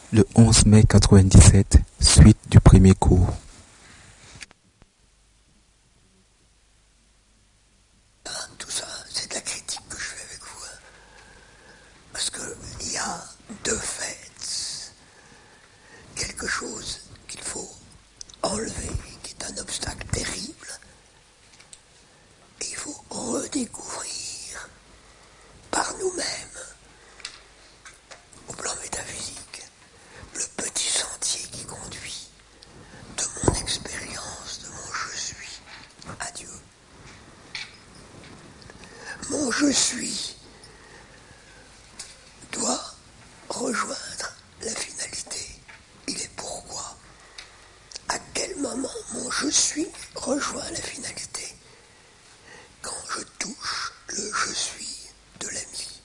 Le 11 mai 97, suite du premier cours. Tout ça, c'est de la critique que je fais avec vous. Parce qu'il y a deux faits. Quelque chose qu'il faut enlever, qui est un obstacle terrible. Et il faut redécouvrir par nous-mêmes, au plan métaphysique, le petit sentier qui conduit de mon expérience, de mon je suis, à Dieu. Mon je suis doit rejoindre la finalité. Il est pourquoi. À quel moment mon je suis rejoint la finalité? Quand je touche le je suis de l'ami.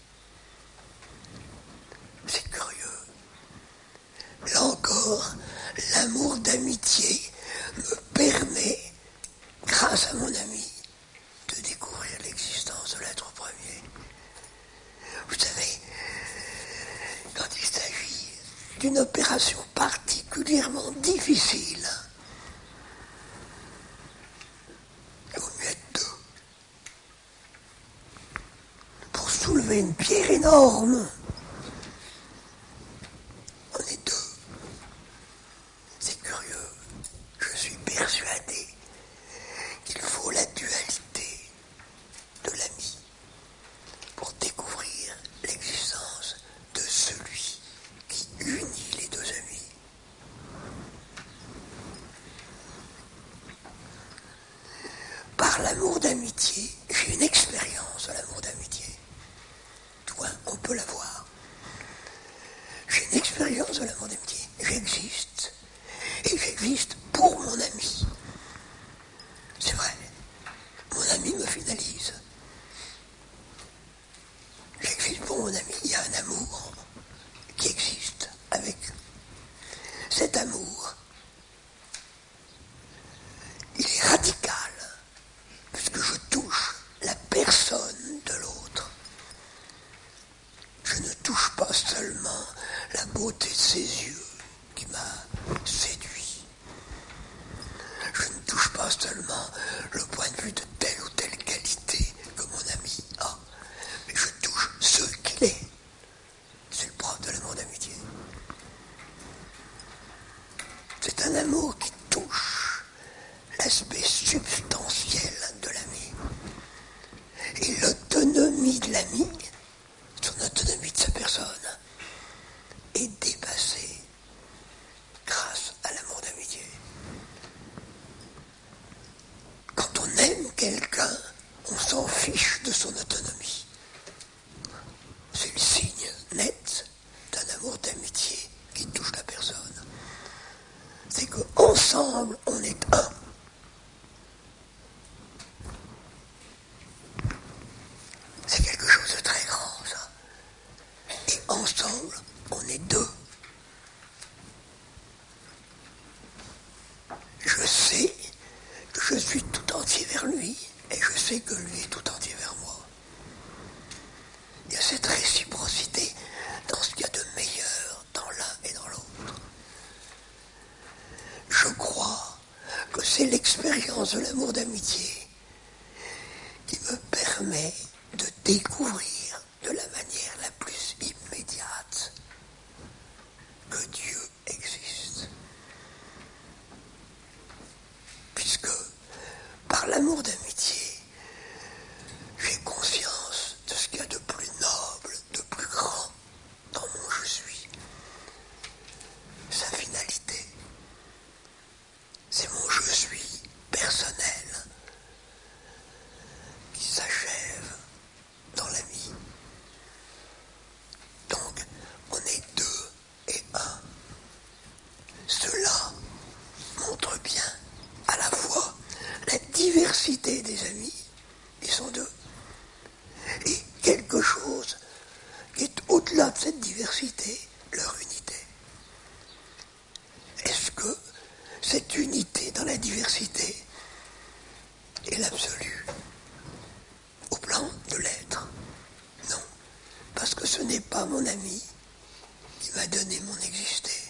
C'est curieux. Là encore, l'amour d'amitié me permet, grâce à mon ami, de découvrir l'existence de l'être premier. Vous savez, quand il s'agit d'une opération particulièrement difficile, il vaut mieux être deux. Pour soulever une pierre énorme, on est deux. C'est curieux. Je suis persuadé qu'il faut la dualité de l'ami pour découvrir l'existence de celui qui unit les deux amis. Par l'amour d'amitié, j'ai une expérience de l'amour d'amitié. Toi, on peut l'avoir. J'ai une expérience de l'amour d'amitié. J'existe. Et j'existe pour mon ami. C'est vrai. Mon ami me finalise. J'existe pour mon ami. Il y a un amour qui existe avec cet amour. Il est radical, puisque je touche la personne de l'autre. Je ne touche pas seulement la beauté de ses yeux qui m'a séduit. Je ne touche pas seulement le point de vue de telle ou telle qualité que mon ami a, mais je touche ce qu'il est. C'est le propre de l'amour d'amitié. C'est un amour qui touche l'aspect substantiel de l'ami. Et l'autonomie de l'ami, son autonomie de sa personne, est dépassée grâce à l'amour d'amitié. Quand on aime quelqu'un, on s'en fiche de son autonomie. C'est le signe net d'un amour d'amitié qui touche la personne. C'est qu'ensemble, on est un. C'est quelque chose de très grand, ça. Et ensemble, on est deux. Je sais que je suis tout entier vers lui, et je sais que lui est tout entier vers moi. Il y a cette réciprocité dans ce qu'il y a de meilleur dans l'un et dans l'autre. Je crois que c'est l'expérience de l'amour d'amitié qui me permet de découvrir de la manière la plus immédiate que Dieu existe. Puisque par l'amour d'amitié, j'ai conscience de ce qu'il y a de plus noble, de plus grand dans mon je suis. Sa finalité, c'est mon je suis personnel qui s'achève dans l'ami. Donc, on est deux et un. Cela montre bien à la fois la diversité des amis, ils sont deux, et quelque chose qui est au-delà de cette diversité, leur unité. Est-ce que cette unité dans la diversité est l'absolu au plan de l'être? Non, parce que ce n'est pas mon ami qui m'a donné mon exister.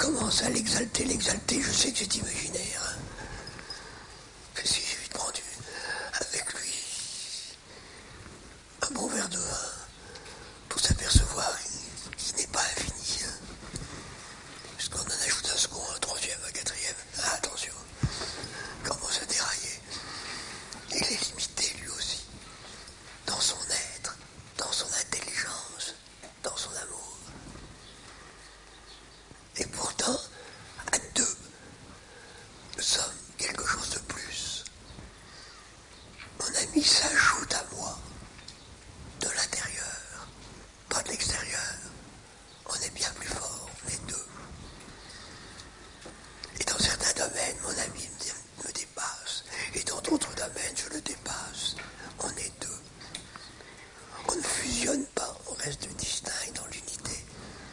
commence à l'exalter, je sais que c'est imaginaire. Hein. Que si j'ai envie de prendre avec lui un bon verre de vin pour s'apercevoir qu'il n'est pas infini. Hein. Parce qu'on en ajoute un second, un troisième, un quatrième. Ah, attention, commence à dérailler. Il est limité lui aussi, dans son être, dans son intelligence, dans son amour. Et pourtant, à deux, nous sommes quelque chose de plus. Mon ami s'ajoute à moi, de l'intérieur, pas de l'extérieur. On est bien plus fort, on est deux. Et dans certains domaines, mon ami me dépasse. Et dans d'autres domaines, je le dépasse. On est deux. On ne fusionne pas, on reste distinct dans l'unité.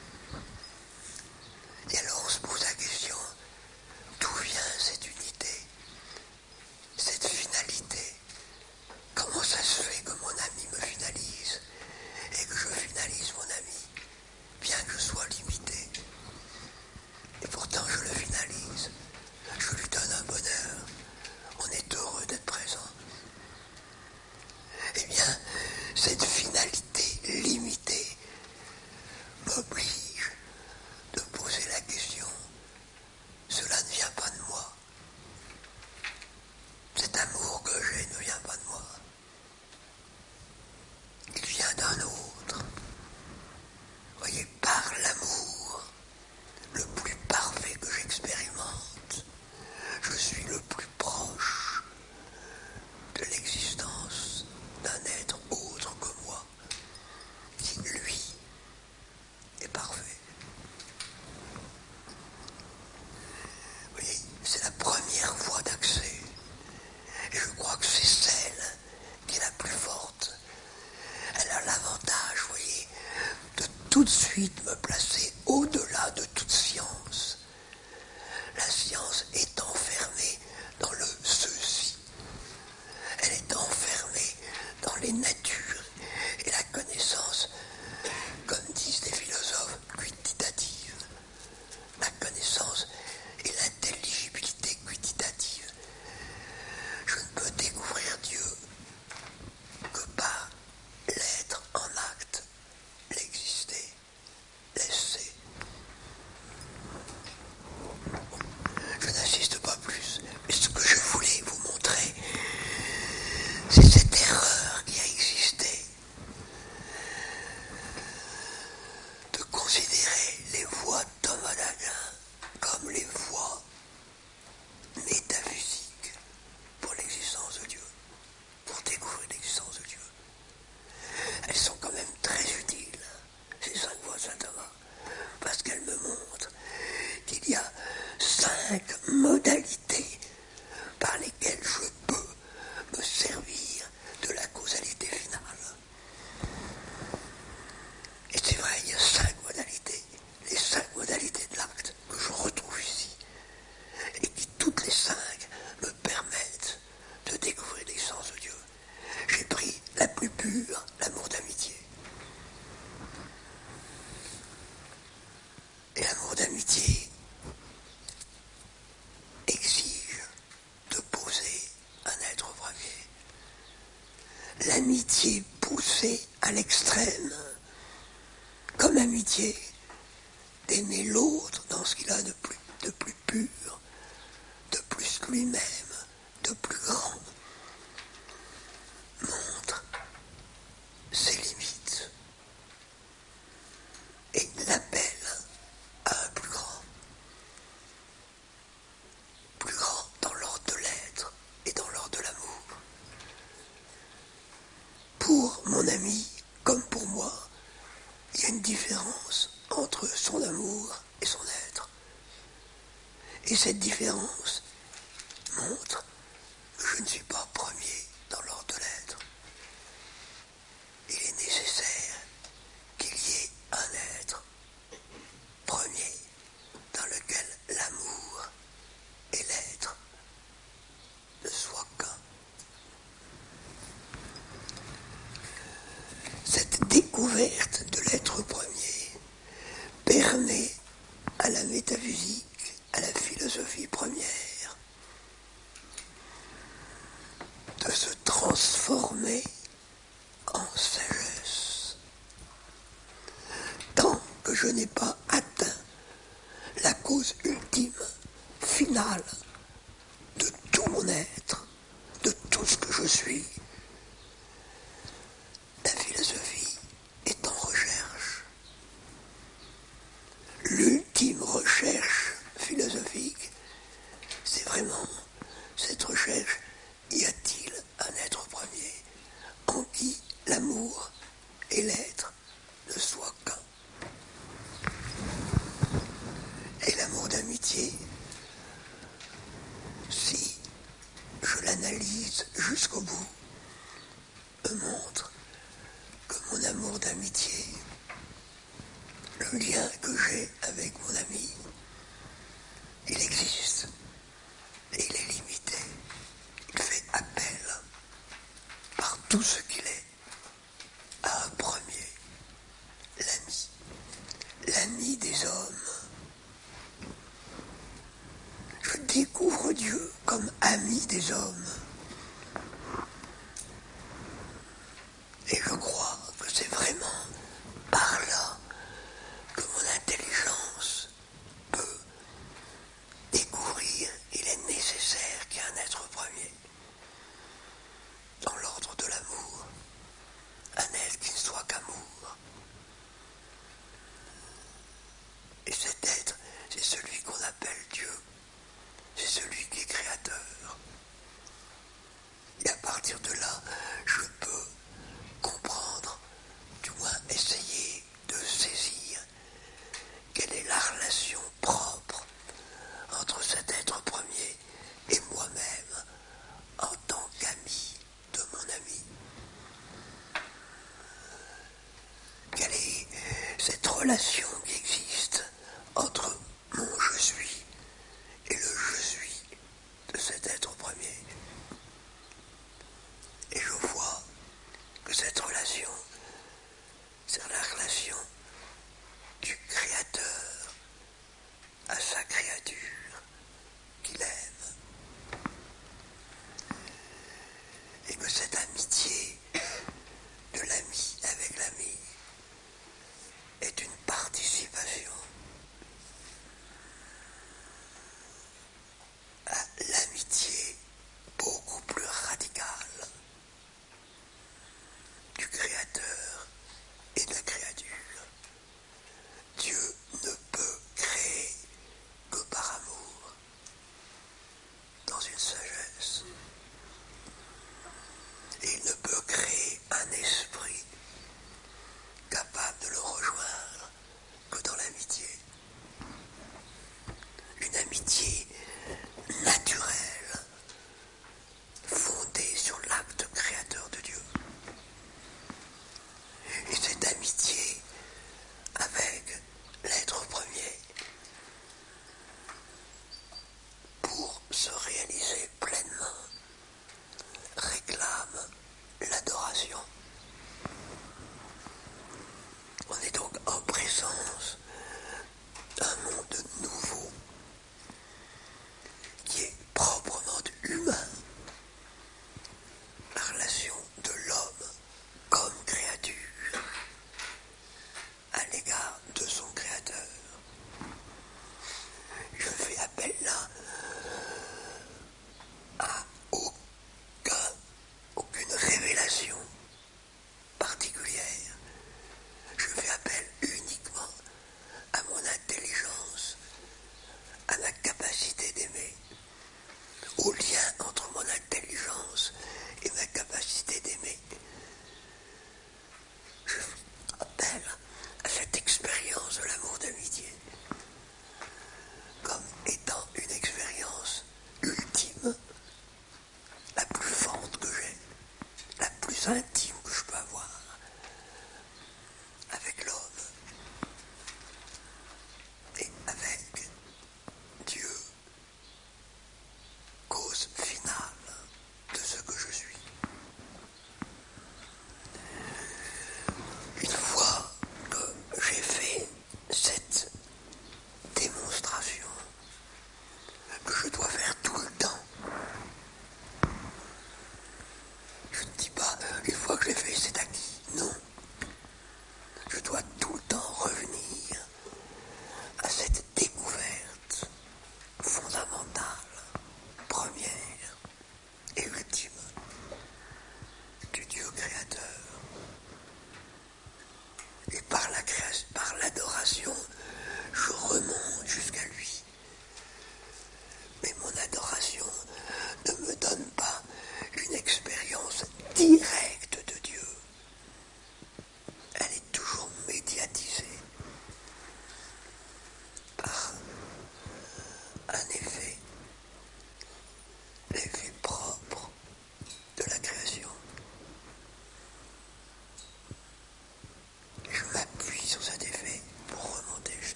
Et alors on se pose la question, d'où vient cette unité, cette finalité? Comment ça se fait que mon ami me finalise et que je finalise mon ami, bien que je sois limité? Et pourtant je le finalise, je lui donne un bonheur, on est heureux d'être présent. Eh bien, cette finalité limitée m'oblige de poser la question, cela ne vient pas de moi. Cet amour que j'ai ne vient pas de moi. Il vient d'un autre. Voyez, par l'amour, le plus parfait que j'expérimente, je suis le plus proche de l'existence d'un être autre que moi, qui, lui, est parfait. Vous voyez, c'est la première voie d'accès. Et je crois que c'est celle qui est la plus forte. Elle a l'avantage, vous voyez, de tout de suite me placer au-delà de toute science. La science est enfermée dans le ceci. Elle est enfermée dans les natures et la connaissance, comme disent les philosophes, quantitative. La connaissance et l'intelligibilité quantitative. Je ne peux découvrir Dieu que par l'être en acte, l'exister, l'essai. Je n'insiste pas plus, mais ce que je voulais vous montrer, c'est cette erreur qui a existé de considérer les voies de Thomas d'Aquin comme les voies métaphysiques pour l'existence de Dieu, pour découvrir l'existence de Dieu. Elles sont quand même très utiles, ces 5 voies de saint Thomas, parce qu'elles me montrent qu'il y a 5 modalités par lesquelles je peux me servir de la causalité finale. Et c'est vrai, il y a 5 modalités, les 5 modalités de l'acte que je retrouve ici, et qui toutes les 5 me permettent de découvrir l'existence de Dieu. J'ai pris la plus pure, l'amour d'amitié. Et l'amour d'amitié exige de poser un être premier. L'amitié poussée à l'extrême, comme amitié, d'aimer l'autre dans ce qu'il a de plus pur, de plus lui-même, de plus grand, montre ses limites et l'appelle à un plus grand dans l'ordre de l'être et dans l'ordre de l'amour. Pour mon ami, comme pour moi, il y a une différence entre son amour et son être. Et cette différence montre que je ne suis pas premier dans l'ordre de l'être. Il est nécessaire qu'il y ait un être premier dans lequel l'amour et l'être ne soient qu'un. Cette découverte de l'être premier permet à à la métaphysique, à la philosophie première, de se transformer en sagesse. Tant que je n'ai pas atteint la cause ultime, finale, de tout mon être, de tout ce que je suis, la philosophie est en recherche. L'ultime recherche philosophique, c'est vraiment cette recherche, y a-t-il un être premier en qui l'amour et l'être ne soient qu'un? Et l'amour d'amitié, si je l'analyse jusqu'au bout, me montre que mon amour d'amitié, le lien que j'ai avec mon ami, il existe et il est limité. Il fait appel, par tout ce qu'il est, à un premier, l'ami, l'ami des hommes. Je découvre Dieu comme ami des hommes. Et je crois que c'est vraiment par là que mon intelligence peut découvrir qu'il est nécessaire qu'il y ait un être premier dans l'ordre de l'amour, un être qui ne soit qu'amour. Et cet être, c'est celui qu'on appelle Dieu, c'est celui qui est créateur. Et à partir de là, je peux comprendre, du moins essayer de saisir quelle est la relation propre entre cet être premier et moi-même en tant qu'ami de mon ami. Quelle est cette relation qui existe entre mon je suis et le je suis de cet être premier? Et je vois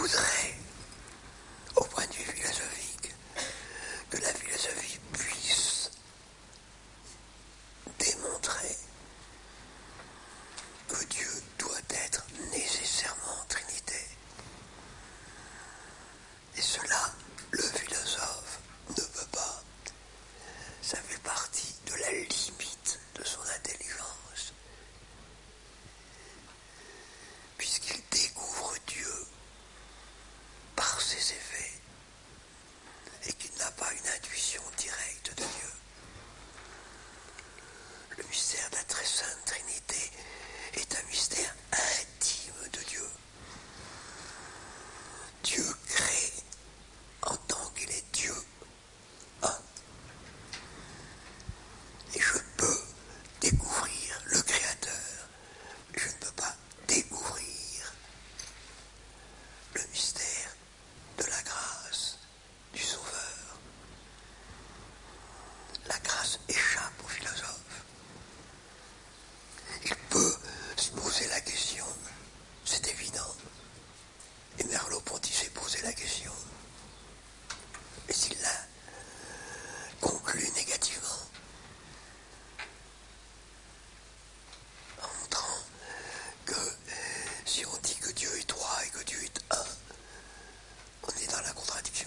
voudrait, au point de vue philosophique, que la philosophie puisse démontrer que Dieu doit être nécessairement Trinité. Et cela, le philosophe ne peut pas. Ça fait partie de la limite de son intelligence. Puisqu'il découvre Dieu par ses effets et qu'il n'a pas une intuition directe de Dieu. Le mystère de la très sainte Trinité est un mystère intime de Dieu. Dieu crée en tant qu'il est Dieu. Et je peux découvrir le Créateur, mais je ne peux pas découvrir le mystère de la grâce du Sauveur. La grâce échappe au philosophe. Il peut se poser la question, c'est évident. Et Merleau-Ponty s'est posé la question. Mais il l'a conclu négativement, en montrant que si on dit que Dieu est trois et que Dieu est un, on est dans la contradiction.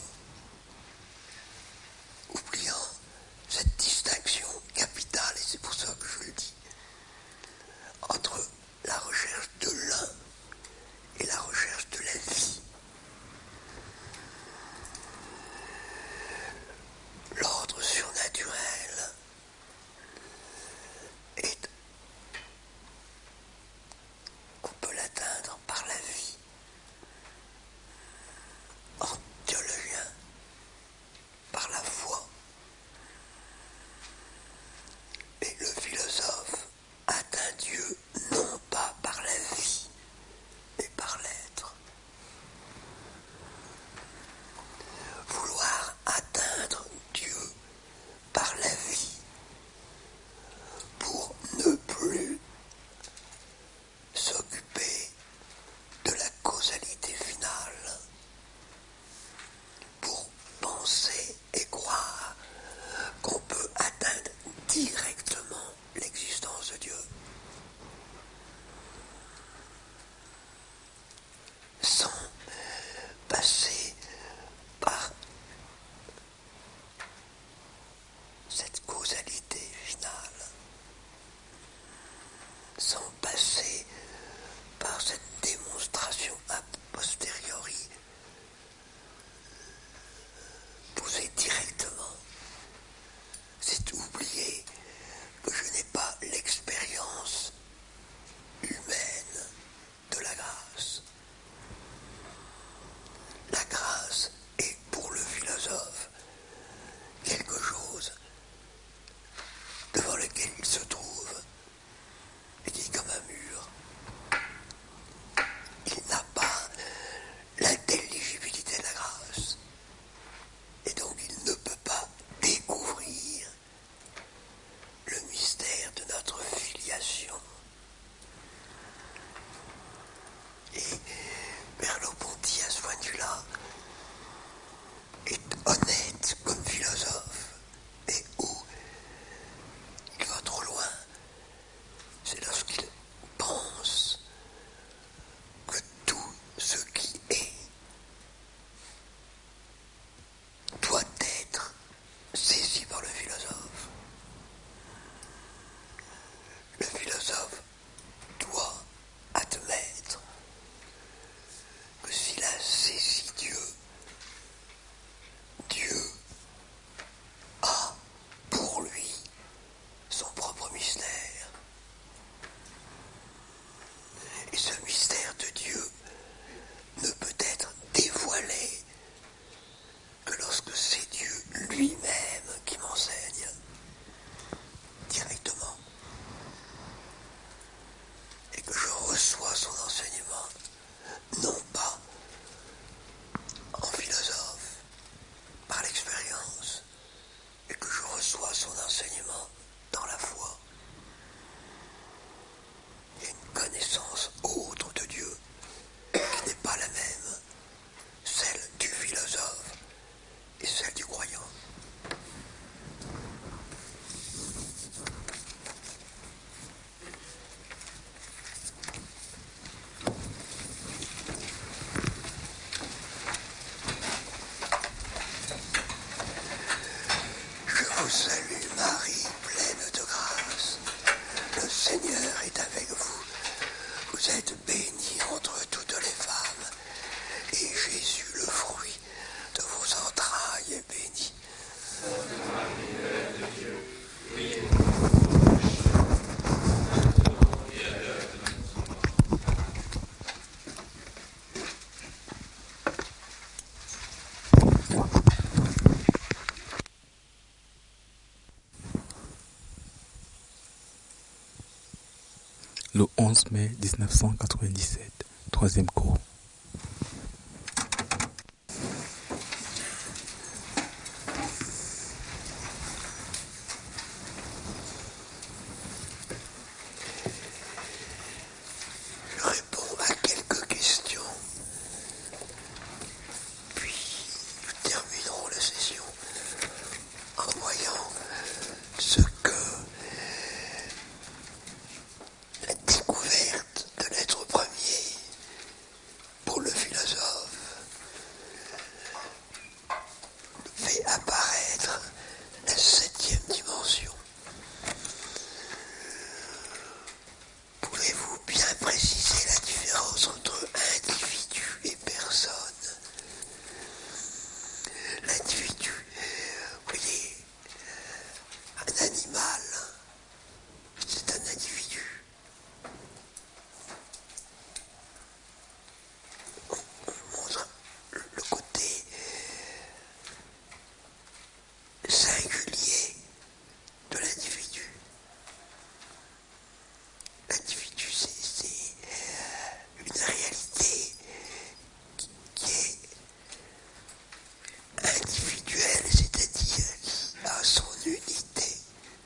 Oubliant cette distinction capitale, et c'est pour ça que je le dis, entre la recherche de l'un et la recherche de la vie. L'ordre surnaturel est qu'on peut l'atteindre par la vie. En théologien, par la foi. Et le philosophe atteint Dieu non pas par la vie, mais par l'être. Vouloir atteindre Dieu par la vie pour ne plus s'occuper de la causalité finale, le 11 mai 1997, troisième cours. Je réponds à quelques questions, puis nous terminerons la session en voyant ce que la découverte de l'être premier pour le philosophe fait apparaître la 7e dimension. Pouvez-vous bien préciser la différence entre individu et personne? L'individu, vous voyez, un animal, c'est un individu. On montre le côté singulier de l'individu. L'individu, c'est une réalité qui est individuelle, c'est-à-dire qui a son unité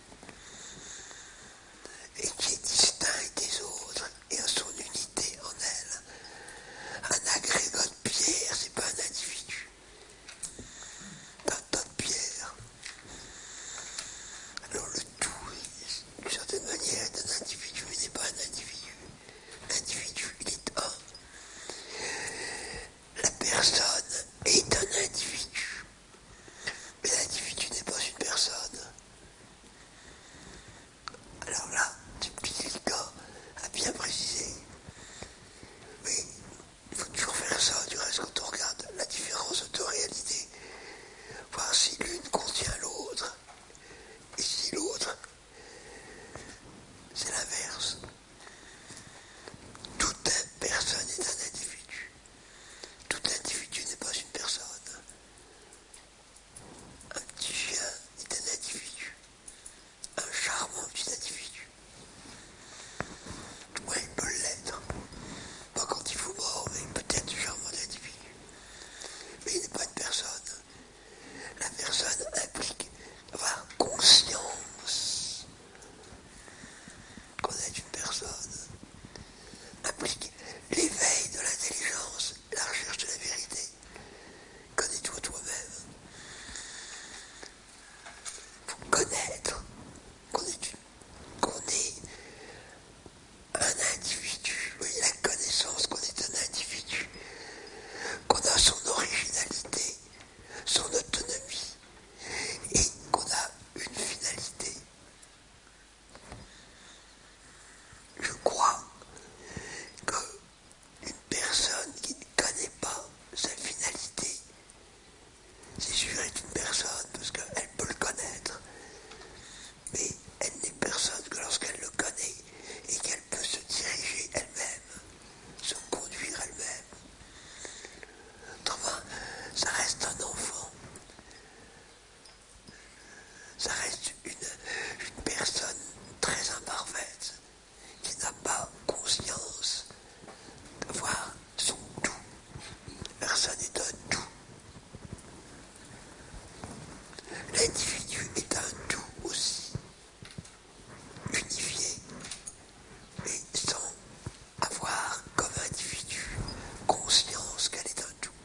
et qui est distincte des autres et a son unité en elle. Un agrégat de pierre, c'est pas un individu. Un tas de pierre. Alors le tout, d'une certaine manière, est un individu, mais n'est pas un individu. L'individu, il est un. La personne est un individu. Mais l'individu n'est pas une personne. Alors là, c'est plus délicat à bien préciser. Mais il faut toujours faire ça, du reste, quand on regarde la différence de réalité. Voir si l'une contient l'autre. Et si l'autre, c'est l'inverse. Toute personne est un individu. Tout individu n'est pas une personne. Un petit chien est un individu. Un charmant petit individu. Ouais, il peut l'être. Pas quand il faut mort, mais peut-être un charmant individu. Mais il n'est pas une personne. La personne implique avoir conscience qu'on est une personne. Implique l'éveil de l'intelligence, la recherche de la vérité. Connais-toi toi-même. Il faut connaître qu'on est un individu. Vous voyez, la connaissance qu'on est un individu, qu'on a son originalité, son autonomie, et qu'on a une finalité. Je crois qu'une personne qui ne connaît pas sa finalité, c'est sûr, est une personne, parce qu'elle peut le connaître, mais elle n'est personne que lorsqu'elle le connaît et qu'elle peut se diriger elle-même, se conduire elle-même. Autrement, ça reste un enfant. Ça reste une personne très imparfaite qui n'a pas conscience d'avoir son tout. Personne n'est un tout. L'individu est un tout aussi, unifié, mais sans avoir comme individu conscience qu'elle est un tout.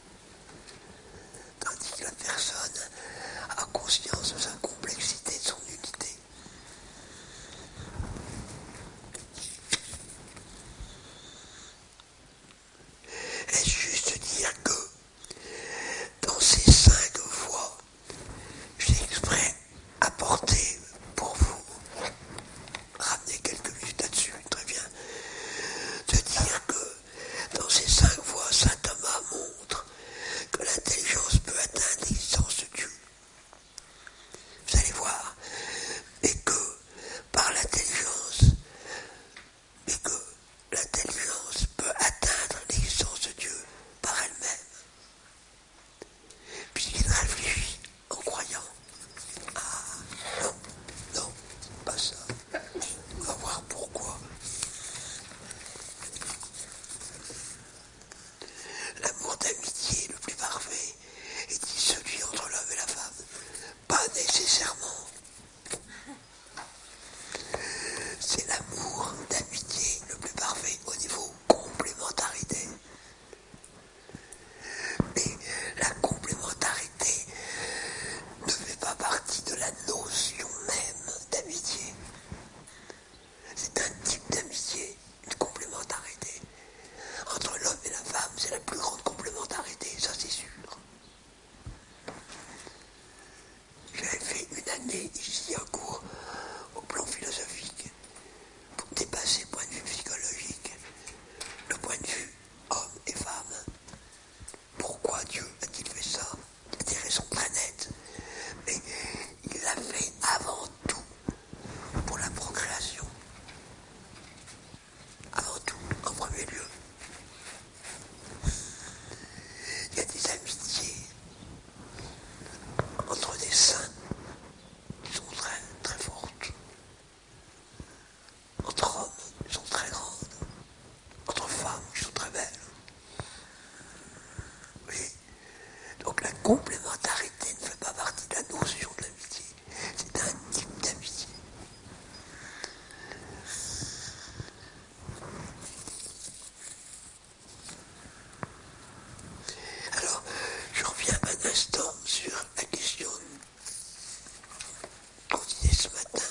Tandis que la personne a conscience de sa complexité, de son unité. Est-ce juste dire que dans ces 5 voies, j'ai exprès apporté pour vous ramener quelques minutes là-dessus, très bien, de dire que dans ces 5 voies, saint Thomas montre que l'intelligence peut atteindre l'existence de Dieu. complémentarité ne fait pas partie de la notion de l'amitié. C'est un type d'amitié. Alors, je reviens un instant sur la question qu'on disait ce matin,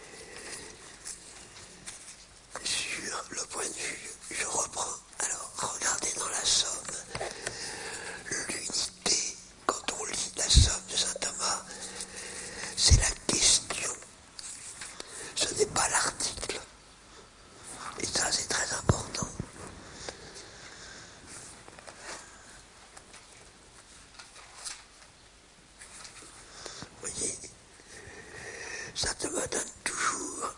sur le point de vue, je reprends. Alors, regardez dans la Somme, l'unité, quand on lit la Somme de saint Thomas, c'est la question, ce n'est pas l'article. Et ça, c'est très important. Vous voyez, ça me donne toujours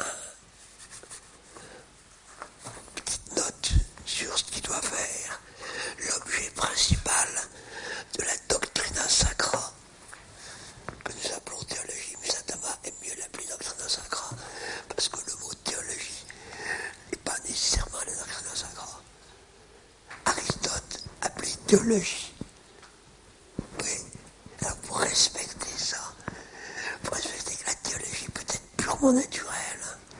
une petite note sur ce qu'il doit faire. L'objet principal de la doctrina sacra, que nous appelons théologie, mais saint Thomas aime mieux l'appeler doctrina sacra, parce que le mot théologie n'est pas nécessairement la doctrina sacra. Aristote appelait théologie. Oui. Alors pour respecter ça, pour respecter que la théologie peut être purement naturelle.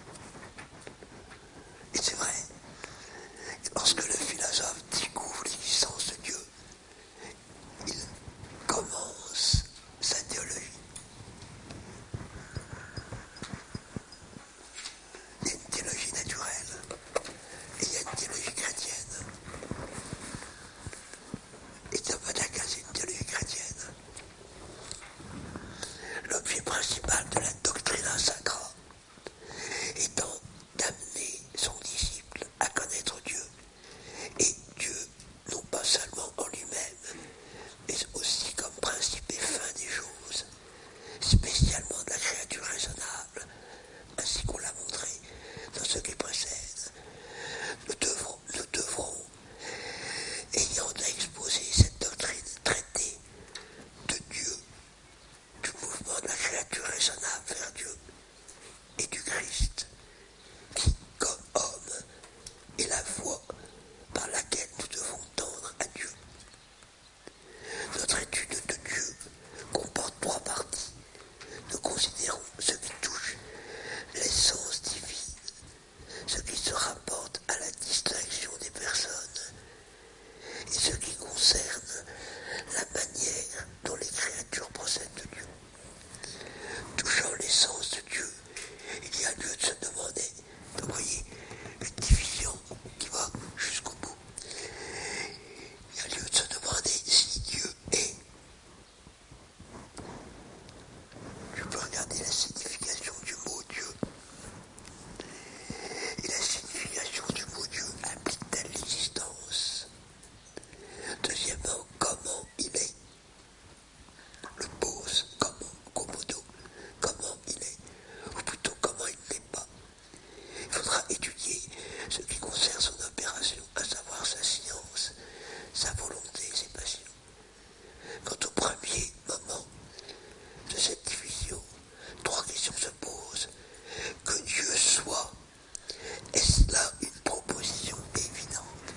Et c'est vrai, lorsque le philosophe découvre l'existence de Dieu, il commence sa théologie. Il y a une théologie naturelle et il y a une théologie chrétienne. Et Thomas d'Aquin, c'est une théologie chrétienne. L'objet principal de la doctrina sacra étant d'amener son disciple à connaître Dieu. Et Dieu, non pas seulement en lui-même, mais aussi comme principe et fin des choses, spécialement de la créature raisonnable, ainsi qu'on l'a montré dans ce qui précède. Nous devrons, ayant exposé cette doctrine, traiter de Dieu, du mouvement de la créature raisonnable vers Dieu, et du Christ, qui, comme homme, est la voie par laquelle nous devons tendre à Dieu. Notre étude de Dieu comporte trois parties. Nous considérons ce qui touche l'essence divine, ce qui se rapporte à la distinction des personnes, et ce qui concerne la manière dont les créatures procèdent de Dieu. Touchant l'essence de Dieu, il y a lieu de se demander, vous voyez, une division qui va jusqu'au bout. Il y a lieu de se demander si Dieu est. Je peux regarder la signification du mot Dieu. Et la signification du mot Dieu implique-t-elle l'existence? Deuxièmement, comment il est? Le pose, comment, commodo, comment il est, ou plutôt comment il n'est pas. Il faudra étudier ce qui concerne son opération, à savoir sa science, sa volonté et ses passions. Quant au premier moment de cette division, trois questions se posent. Que Dieu soit, est-ce là une proposition évidente?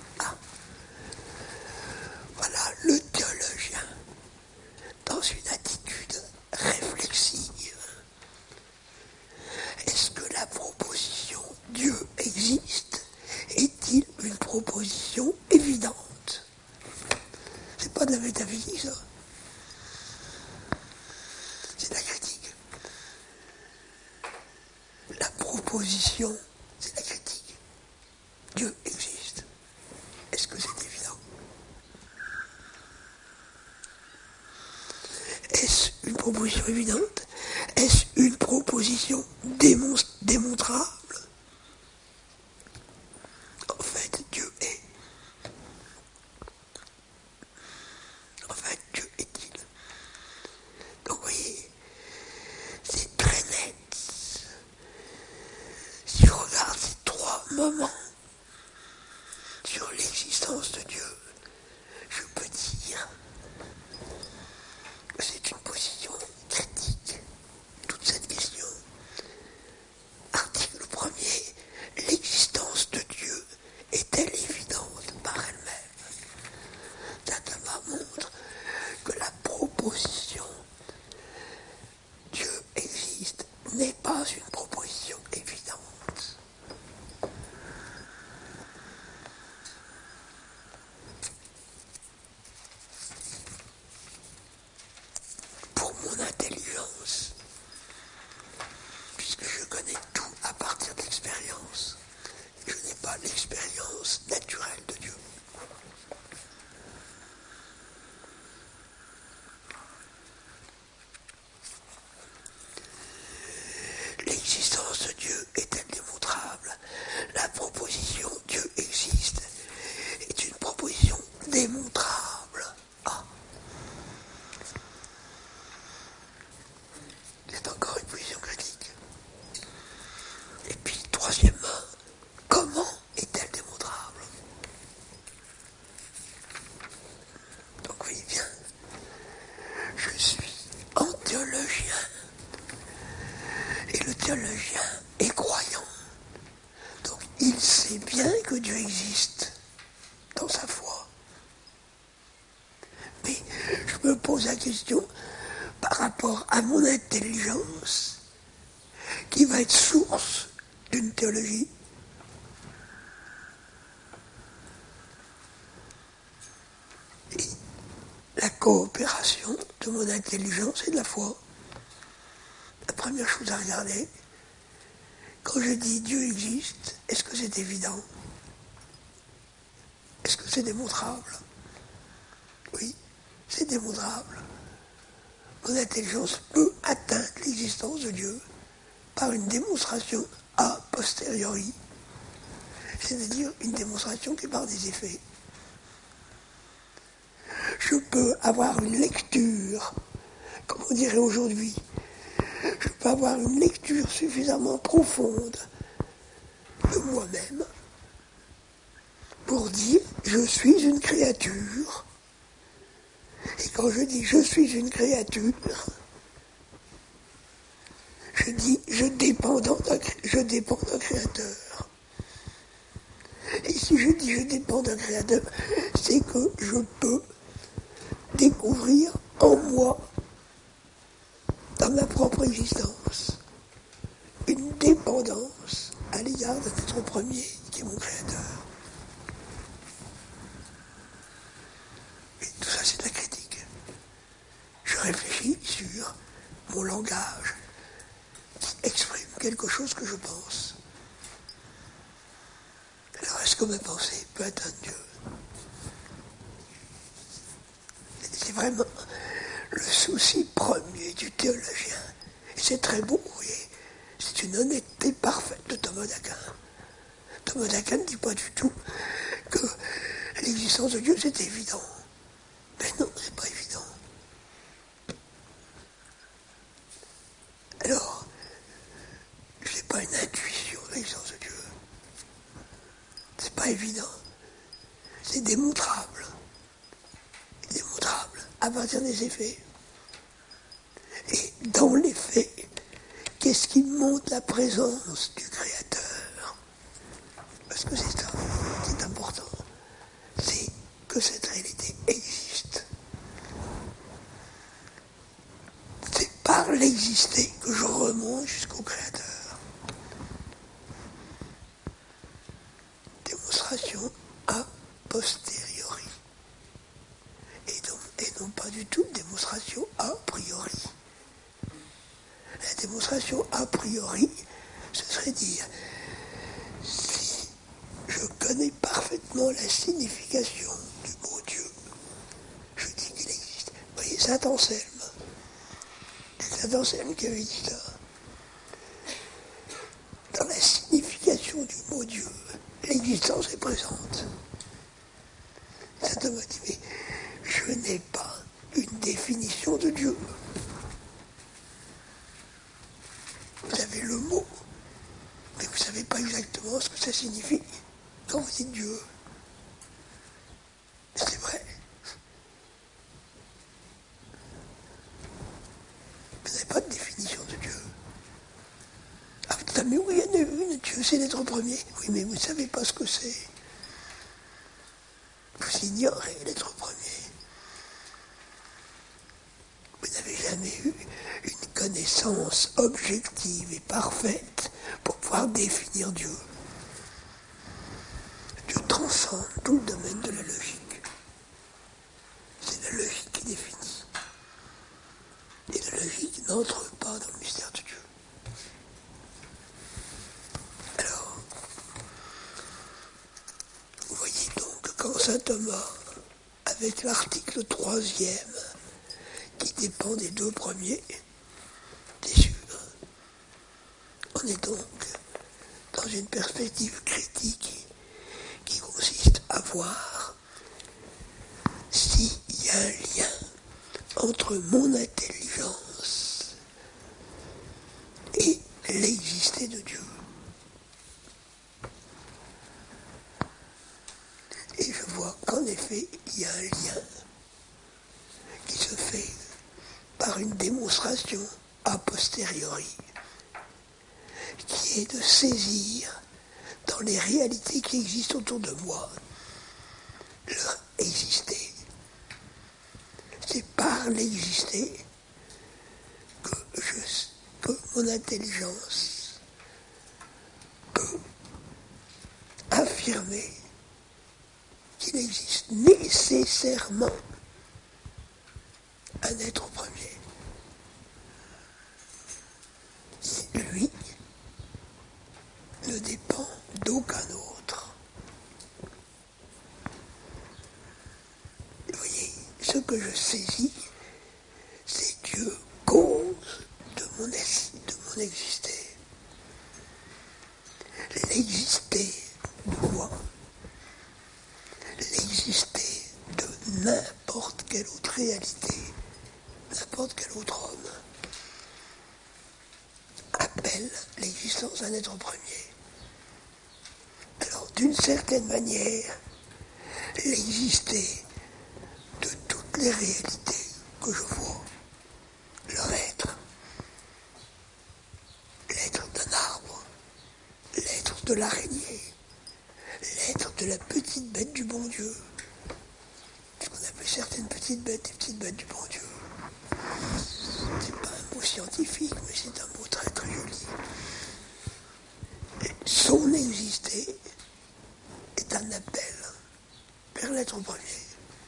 Voilà le théologien dans une attitude réflexive. Est-ce que la proposition Dieu existe est-il une proposition évidente? C'est pas de la métaphysique, ça. C'est de la critique. La proposition, c'est la critique. Dieu existe. Est-ce que c'est évident? Est-ce une proposition évidente? Est-ce une proposition démontrable? En fait, Dieu est. En fait, Dieu est-il? Donc, vous voyez, c'est très net. Si je regarde ces trois moments sur l'existence de Dieu, je peux dire que c'est une position critique. Toute cette question, article théologien est croyant. Donc il sait bien que Dieu existe dans sa foi. Mais je me pose la question par rapport à mon intelligence qui va être source d'une théologie. Et la coopération de mon intelligence et de la foi. La première chose à regarder, quand je dis Dieu existe, est-ce que c'est évident? Est-ce que c'est démontrable? Oui, c'est démontrable. Mon intelligence peut atteindre l'existence de Dieu par une démonstration a posteriori, c'est-à-dire une démonstration qui est par des effets. Je peux avoir une lecture, comme on dirait aujourd'hui, je peux avoir une lecture suffisamment profonde de moi-même pour dire je suis une créature. Et quand je dis je suis une créature, je dis je dépends d'un créateur. Et si je dis je dépends d'un créateur, c'est que je peux découvrir en moi, dans ma propre existence, une dépendance à l'égard d'un être premier qui est mon créateur. Et tout ça, c'est de la critique. Je réfléchis sur mon langage qui exprime quelque chose que je pense. Alors, est-ce que ma pensée peut atteindre Dieu? C'est vraiment le souci premier du théologien. Et c'est très beau, vous voyez. C'est une honnêteté parfaite de Thomas d'Aquin. Thomas d'Aquin ne dit pas du tout que l'existence de Dieu, c'est évident. Mais non, c'est pas évident. Alors, je n'ai pas une intuition de l'existence de Dieu. C'est pas évident. C'est démontrable. Démontrable à partir des effets. Et dans les faits, qu'est-ce qui montre la présence du Créateur? Parce que c'est ça qui est important. C'est que cette réalité existe. C'est par l'exister que je remonte jusqu'au Créateur. Démonstration a posteriori. Et non pas du tout démonstration a priori. La démonstration a priori, ce serait dire, si je connais parfaitement la signification du mot Dieu, je dis qu'il existe. Vous voyez, Saint Anselme, c'est Saint Anselme qui avait dit ça. Dans la signification du mot Dieu, l'existence est présente. Saint Thomas dit, mais je n'ai pas une définition de Dieu. Vous avez le mot, mais vous ne savez pas exactement ce que ça signifie quand vous dites Dieu. C'est vrai. Vous n'avez pas de définition de Dieu. Ah, vous dites, mais oui, il y en a une, Dieu, c'est l'être premier. Oui, mais vous ne savez pas ce que c'est. Vous ignorez l'être premier. Vous n'avez jamais eu une connaissance objective et parfaite pour pouvoir définir Dieu. Dieu transcende tout le domaine de la logique. C'est la logique qui définit. Et la logique n'entre pas dans le mystère de Dieu. Alors, vous voyez donc quand saint Thomas, avec l'article 3e, qui dépend des deux premiers, c'est sûr, on est donc dans une perspective critique qui consiste à voir s'il y a un lien entre mon intelligence et l'exister de Dieu. Et je vois qu'en effet, il y a un lien qui se fait par une démonstration a posteriori. qui est de saisir dans les réalités qui existent autour de moi leur exister. C'est par l'exister que mon intelligence peut affirmer qu'il existe nécessairement un être premier. Lui ne dépend d'aucun autre. Vous voyez, ce que je saisis, c'est Dieu, cause de mon exister. L'exister de moi, l'exister de n'importe quelle autre réalité, n'importe quel autre homme, appelle l'existence d'un être premier. Alors, d'une certaine manière, l'exister de toutes les réalités que je vois, leur être, l'être d'un arbre, l'être de l'araignée, l'être de la petite bête du bon Dieu, ce qu'on appelle certaines petites bêtes, les petites bêtes du bon Dieu. C'est pas un mot scientifique, mais c'est un mot très très joli. Et son exister est un appel vers l'être premier.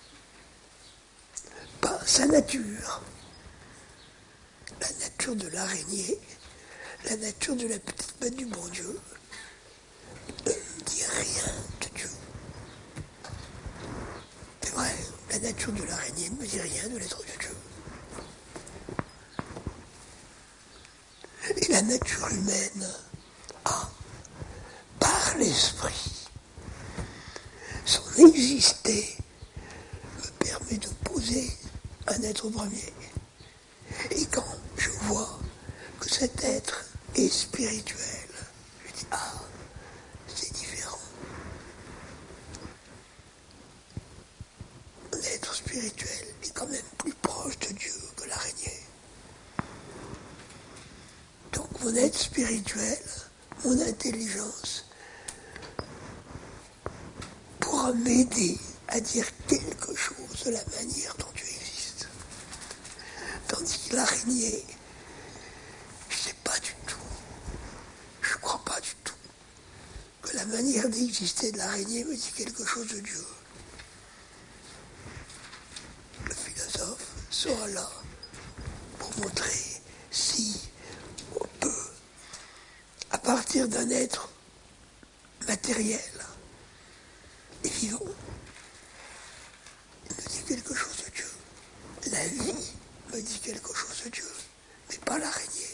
Pas sa nature. La nature de l'araignée, la nature de la petite bête du bon Dieu, ne dit rien de Dieu. C'est vrai, la nature de l'araignée ne me dit rien de l'être de Dieu. Et la nature humaine a, par l'esprit, son exister me permet de poser un être premier. Et quand je vois que cet être est spirituel, je dis, ah, c'est différent. L'être spirituel est quand même plus proche de Dieu que l'araignée. Donc mon être spirituel, mon intelligence, pourra m'aider à dire quelque chose de la manière dont Dieu existe. Tandis que l'araignée, je ne sais pas du tout, je ne crois pas du tout que la manière d'exister de l'araignée me dit quelque chose de Dieu. Le philosophe sera là pour montrer si on peut, à partir d'un être matériel et vivant, il me dit quelque chose de Dieu. La vie me dit quelque chose de Dieu, mais pas l'araignée.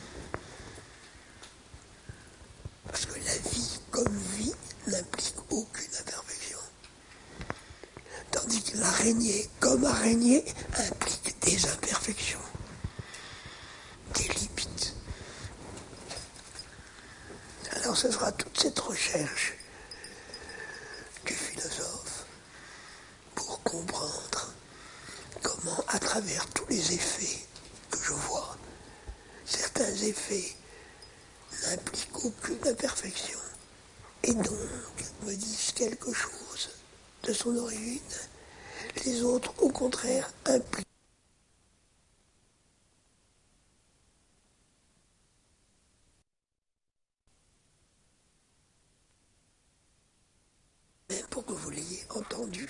Parce que la vie comme vie n'implique aucune imperfection. Tandis que l'araignée comme araignée implique des imperfections, des limites. Alors ce sera toute cette recherche du philosophe pour comprendre comment, à travers tous les effets que je vois, certains effets n'impliquent aucune imperfection et donc me disent quelque chose de son origine. Les autres, au contraire, impliquent. Pour que vous l'ayez entendu.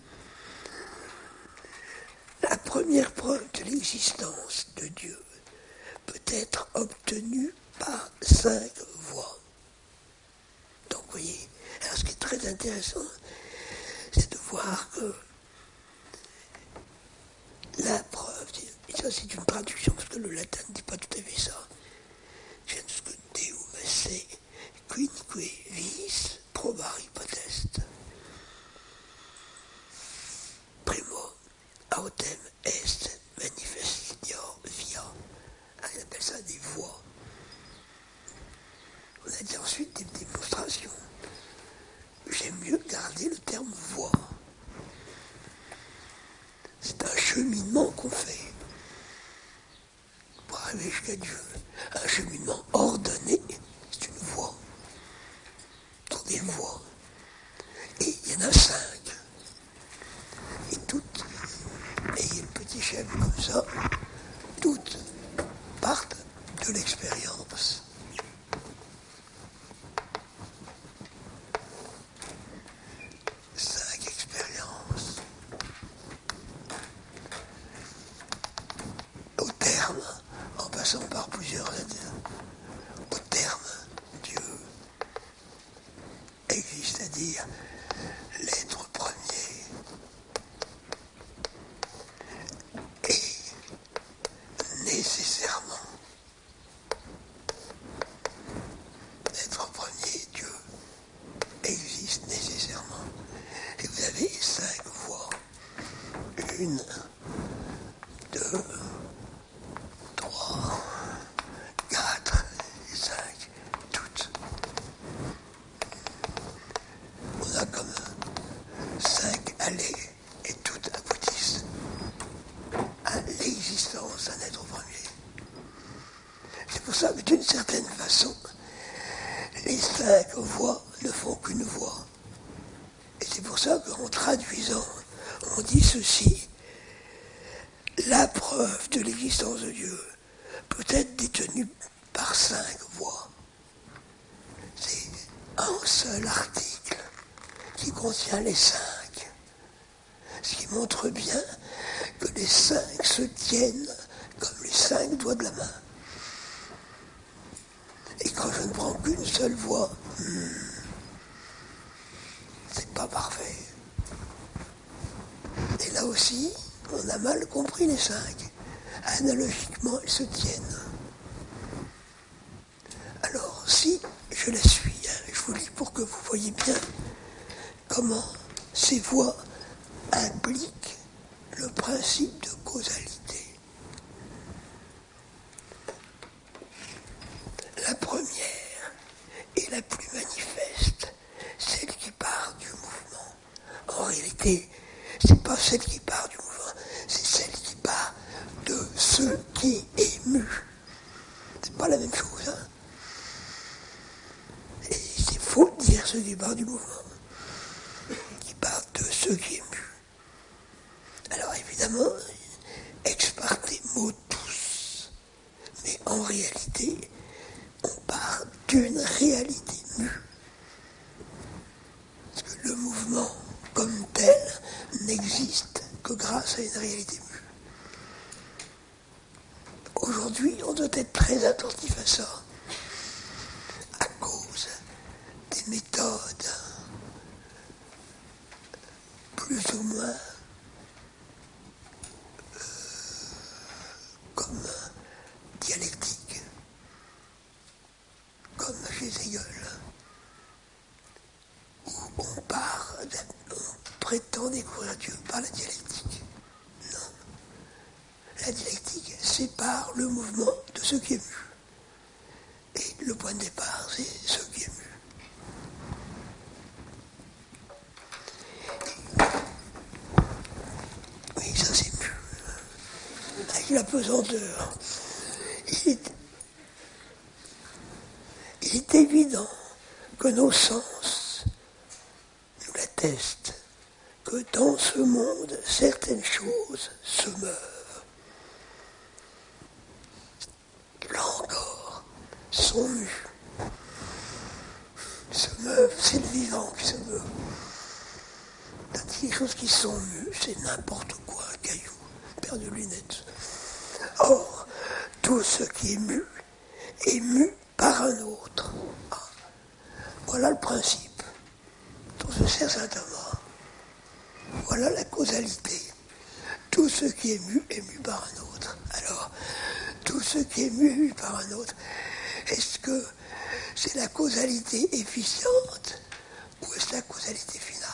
La première preuve de l'existence de Dieu peut être obtenue par 5 voies. Donc, vous voyez, alors ce qui est très intéressant, c'est de voir que la preuve, et ça c'est une traduction, parce que le latin ne dit pas tout à fait ça, vient de ce que Deum esse, quinque vis probari potest. Primo autem est manifestior via. Il appelle ça des voies. On a dit ensuite des démonstrations. J'aime mieux garder le terme voie. C'est un cheminement qu'on fait pour arriver jusqu'à Dieu. Un cheminement ordonné échelle comme ça, toutes partent de l'expérience. Cinq expériences. Au terme, en passant par plusieurs au terme, Dieu existe, c'est-à-dire l'être premier et nécessairement. L'être premier, Dieu, existe nécessairement. Et vous avez 5 voies. 1, 2, 3, 4, 5, toutes. On a comme 5 allées et toutes aboutissent à l'existence d'un être premier. C'est pour ça que d'une certaine façon, les 5 voies ne font qu'une voie. Et c'est pour ça qu'en traduisant, on dit ceci: la preuve de l'existence de Dieu peut être détenue par 5 voies. C'est un seul article qui contient les 5. Ce qui montre bien que les 5 se tiennent comme les 5 doigts de la main. Et quand je ne prends qu'une seule voie, c'est pas parfait. Et là aussi, on a mal compris les 5. Analogiquement, ils se tiennent. Alors, si je la suis, je vous lis pour que vous voyez bien comment ces voies impliquent le principe de causalité. La première est la plus manifeste, celle qui part du mouvement. En réalité, c'est pas celle qui part du mouvement, c'est celle qui part de ce qui est ému. C'est pas la même chose, hein. Et c'est faux de dire ce qui part du mouvement, qui part de ce qui est ému. Alors évidemment, ex parte motus, mais en réalité, on part d'une réalité mue. Parce que le mouvement comme tel n'existe que grâce à une réalité mue. Aujourd'hui, on doit être très attentif à ça, à cause des méthodes plus ou moins comme dialectique, comme chez Hegel, où on prétend découvrir Dieu par la dialectique. Non. La dialectique sépare le mouvement de ce qui est mu. Et le point de départ, c'est ce qui est mu. Oui, ça c'est mu. Avec la pesanteur, il est évident que nos sens nous l'attestent, que dans ce monde, certaines choses se meuvent. Là encore, sont mues. Se meuvent, c'est le vivant qui se meut. Les choses qui sont mues, c'est n'importe quoi, un caillou, une paire de lunettes. Or, tout ce qui est mu par un autre. Ah, voilà le principe dont se sert saint Thomas. Voilà la causalité. Tout ce qui est mu par un autre. Alors, tout ce qui est mu par un autre, est-ce que c'est la causalité efficiente ou est-ce la causalité finale?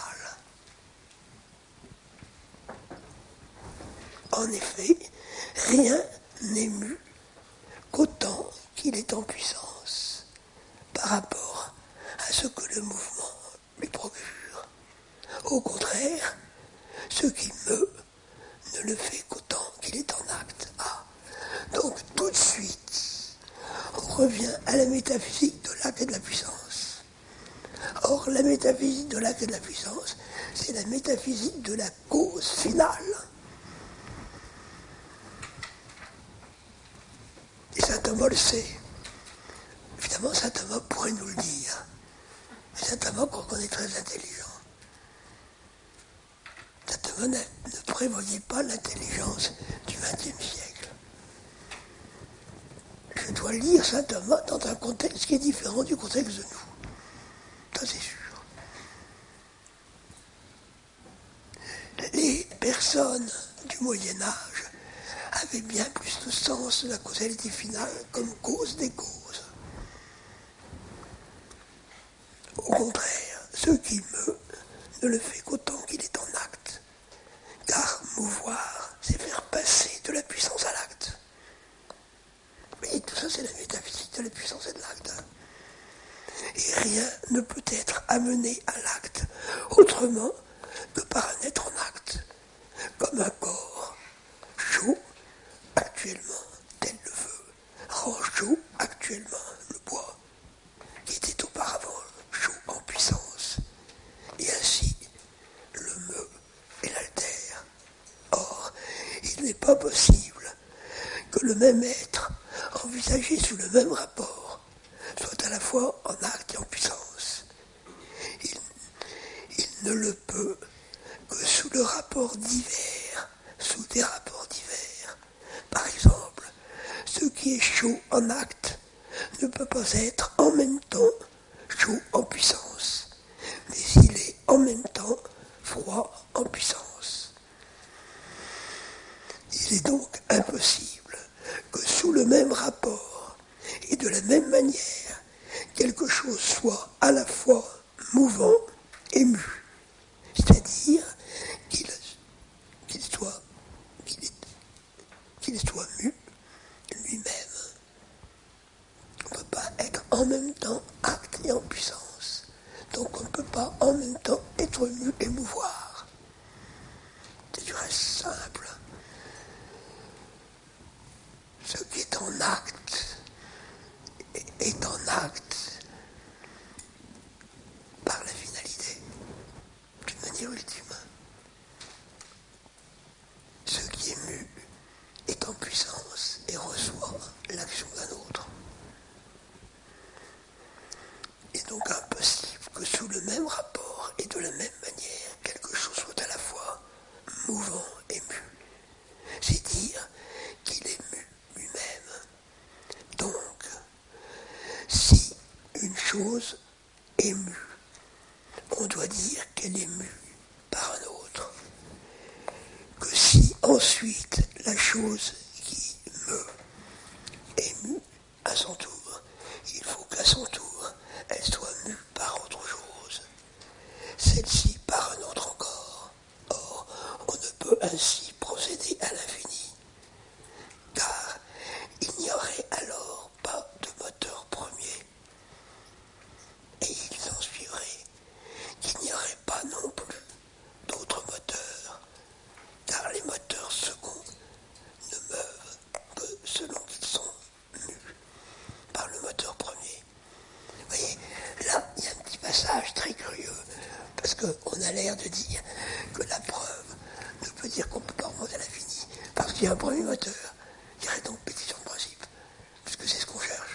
En effet, rien n'est mu qu'autant qu'il est en puissance par rapport à ce que le mouvement lui procure. Au contraire, ce qui meut ne le fait qu'autant qu'il est en acte. Ah. Donc tout de suite, on revient à la métaphysique de l'acte et de la puissance. Or, la métaphysique de l'acte et de la puissance, c'est la métaphysique de la cause finale. Thomas le sait. Évidemment, saint Thomas pourrait nous le dire. Mais saint Thomas, qu'on est très intelligent. Saint Thomas ne prévoyait pas l'intelligence du XXe siècle. Je dois lire saint Thomas dans un contexte qui est différent du contexte de nous. Ça, c'est sûr. Les personnes du Moyen-Âge avaient bien plus de sens de la causalité finale comme cause des causes. Au contraire, ce qui meut ne le fait qu'autant qu'il est en acte. Car mouvoir, c'est faire passer de la puissance à l'acte. Et tout ça, c'est la métaphysique de la puissance et de l'acte. Et rien ne peut être amené à l'acte autrement que par un être en acte, comme un corps chaud actuellement, tel le feu, rend chaud actuellement le bois, qui était auparavant chaud en puissance, et ainsi le meut et l'altère. Or, il n'est pas possible que le même être, envisagé sous le même rapport, soit à la fois en acte et en puissance. Il ne le peut que sous le rapport divers, sous des rapports divers. Par exemple, ce qui est chaud en acte ne peut pas être en même temps chaud en puissance, mais il est en même temps froid en puissance. Il est donc impossible que sous le même rapport et de la même manière, quelque chose soit à la fois mouvant et mu, c'est-à-dire qu'il soit mu lui-même. On ne peut pas être en même temps acte et en puissance. Donc on ne peut pas en même temps être mu et mouvoir. C'est du reste simple. Ce qui est en acte est en acte par la finalité, d'une manière ultime. Ce qui est mu est en puissance et reçoit l'action d'un autre. Il est donc impossible que sous le même rapport et de la même manière, quelque chose soit à la fois mouvant et mu. C'est dire qu'il est mu lui-même. Donc, si une chose est mue, on doit dire qu'elle est mue par un autre. Que si ensuite la chose qui meut est mue à son tour, il faut qu'à son tour, elle soit mue par autre chose. Celle-ci par un autre encore. Or, on ne peut ainsi procéder à l'infini, car il n'y aurait alors pas de moteur premier. Et il s'en suivrait qu'il n'y aurait pas non plus d'autres moteurs, car les moteurs seconds ne meuvent que selon qu'ils sont mus par le moteur premier. Vous voyez, là, il y a un petit passage très curieux, parce qu'on a l'air de dire que la preuve ne peut dire qu'on ne peut pas remonter à l'infini, parce qu'il y a un premier moteur. Il y aurait donc pétition de principe, puisque c'est ce qu'on cherche.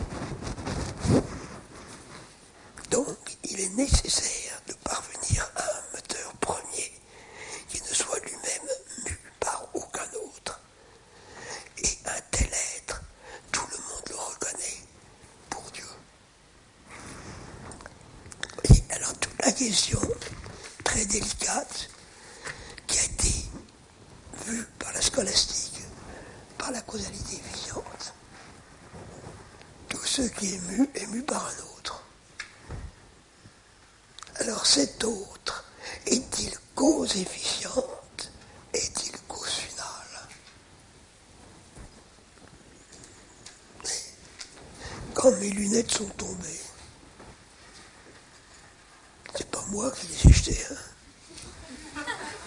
Donc, il est nécessaire de parvenir à un moteur premier qui ne soit lui-même mu par aucun autre. Et un tel être, tout le monde le reconnaît pour Dieu. Et alors, toute la question très délicate qui a été vue par la scolastique, par la causalité efficiente, tout ce qui est mu par un autre. Alors cet autre, est-il cause efficiente? Est-il cause finale? Quand mes lunettes sont tombées, c'est pas moi qui les ai jetées, hein.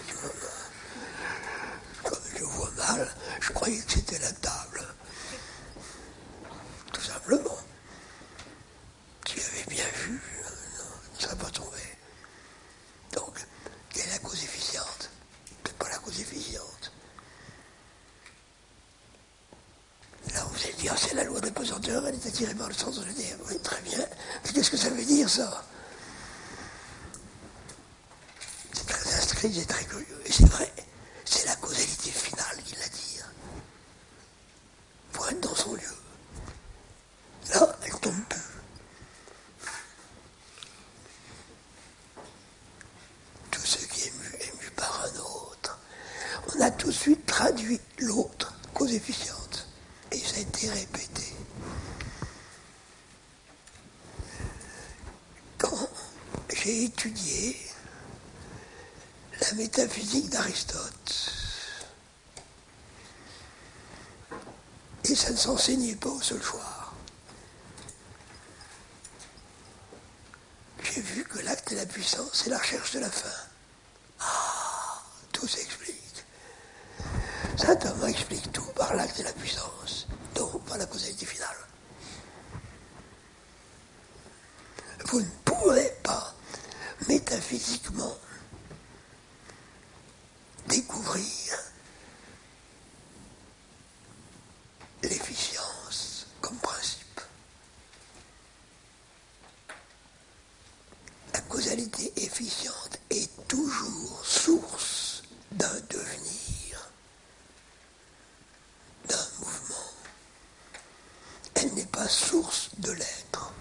Comme je vois mal, je croyais que c'était la table. Tout simplement. Tu avais bien vu, non, ça ne serait pas tombé. Donc, quelle est la cause efficiente? C'est pas la cause efficiente. Là, vous êtes dit, ah, c'est la loi de la pesanteur, elle est attirée par le sens de la terre. Oui, très bien. Mais qu'est-ce que ça veut dire, ça? C'est très inscrit, c'est très curieux. Et c'est vrai, c'est la causalité finale qui l'attire. Pour être dans son lieu. Là, elle tombe plus. Tout ce qui est mu par un autre. On a tout de suite traduit l'autre, cause efficiente. Et ça a été répété. Quand j'ai étudié la métaphysique d'Aristote, et ça ne s'enseignait pas au Solchoir, j'ai vu que l'acte et la puissance, c'est la recherche de la fin. Ah, tout s'explique. Saint Thomas explique tout par l'acte et la puissance, donc par la causalité finale. Vous ne pourrez pas métaphysiquement découvrir l'efficience comme principe. La causalité efficiente est toujours source d'un devenir, d'un mouvement. Elle n'est pas source de l'être.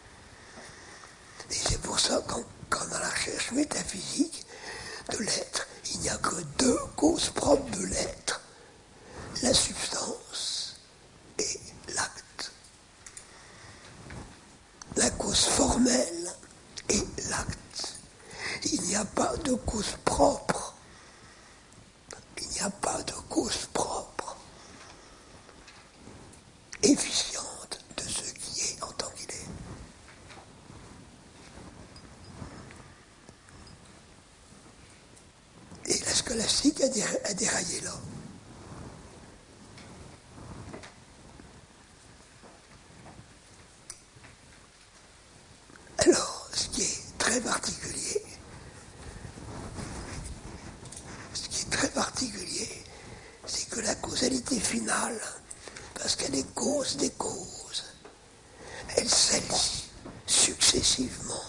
Et c'est pour ça qu'en dans la recherche métaphysique de l'être, il n'y a que deux causes propres de l'être, la substance et l'acte. La cause formelle et l'acte. Il n'y a pas de cause propre. Il n'y a pas de cause propre efficiente de ce qui est en tant qu'il est. Et la scolastique a déraillé là. Alors, ce qui est très particulier, c'est que la causalité finale, parce qu'elle est cause des causes, elle s'allie successivement.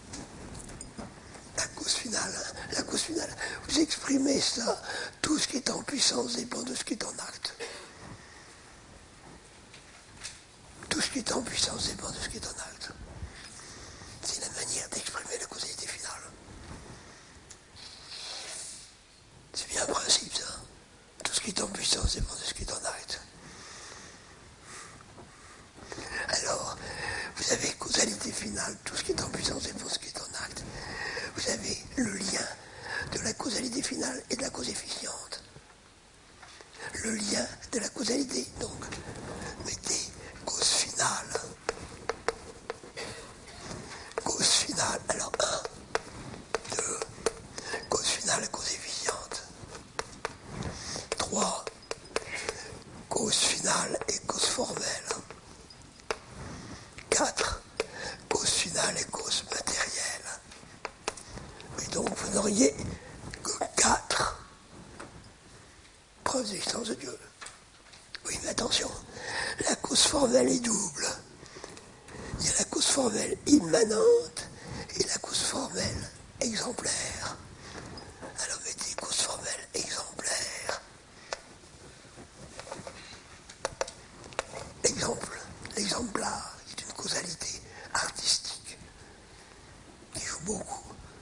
La cause finale, vous exprimez ça, tout ce qui est en puissance dépend de ce qui est en acte. Tout ce qui est en puissance dépend de ce qui est en acte. C'est la manière d'exprimer la causalité finale. C'est bien un principe, ça. Tout ce qui est en puissance dépend de ce qui est en acte. Alors, vous avez causalité finale, tout ce qui est en puissance dépend de ce qui est en acte. Vous avez le lien de la causalité finale et de la cause efficiente. Le lien de la causalité, donc, mettez cause finale. Cause finale, alors 1, 2, cause finale et cause efficiente. 3, cause finale et cause formelle. 4, cause finale et cause matérielle. Et donc vous n'auriez que 4 preuves d'existence de Dieu. Oui, mais attention, la cause formelle est double. Il y a la cause formelle immanente et la cause formelle exemplaire. Alors mettez cause formelle exemplaire. L'exemplaire est une causalité artistique qui joue beaucoup.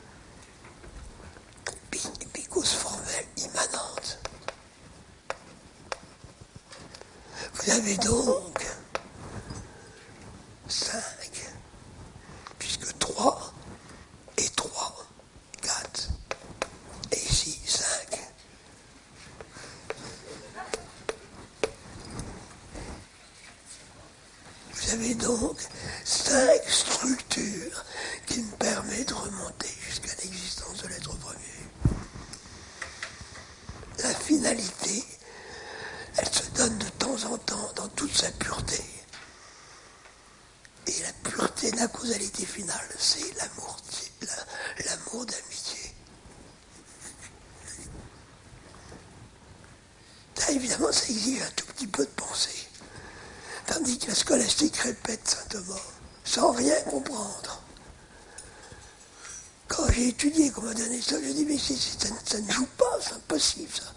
Et puis cause formelle immanente. Vous avez donc 5, puisque 3 et 3, 4, et ici 5. Vous avez donc 5 structures qui me permettent de remonter jusqu'à l'existence de l'être premier. La finalité, elle se donne de temps en temps dans toute sa pureté. Et la pureté de la causalité finale, c'est l'amour d'amitié. Ça, évidemment, ça exige un tout petit peu de pensée. Tandis que la scolastique répète Saint Thomas, sans rien comprendre. Quand j'ai étudié, qu'on m'a donné ça, j'ai dit, mais ça ne joue pas, c'est impossible ça.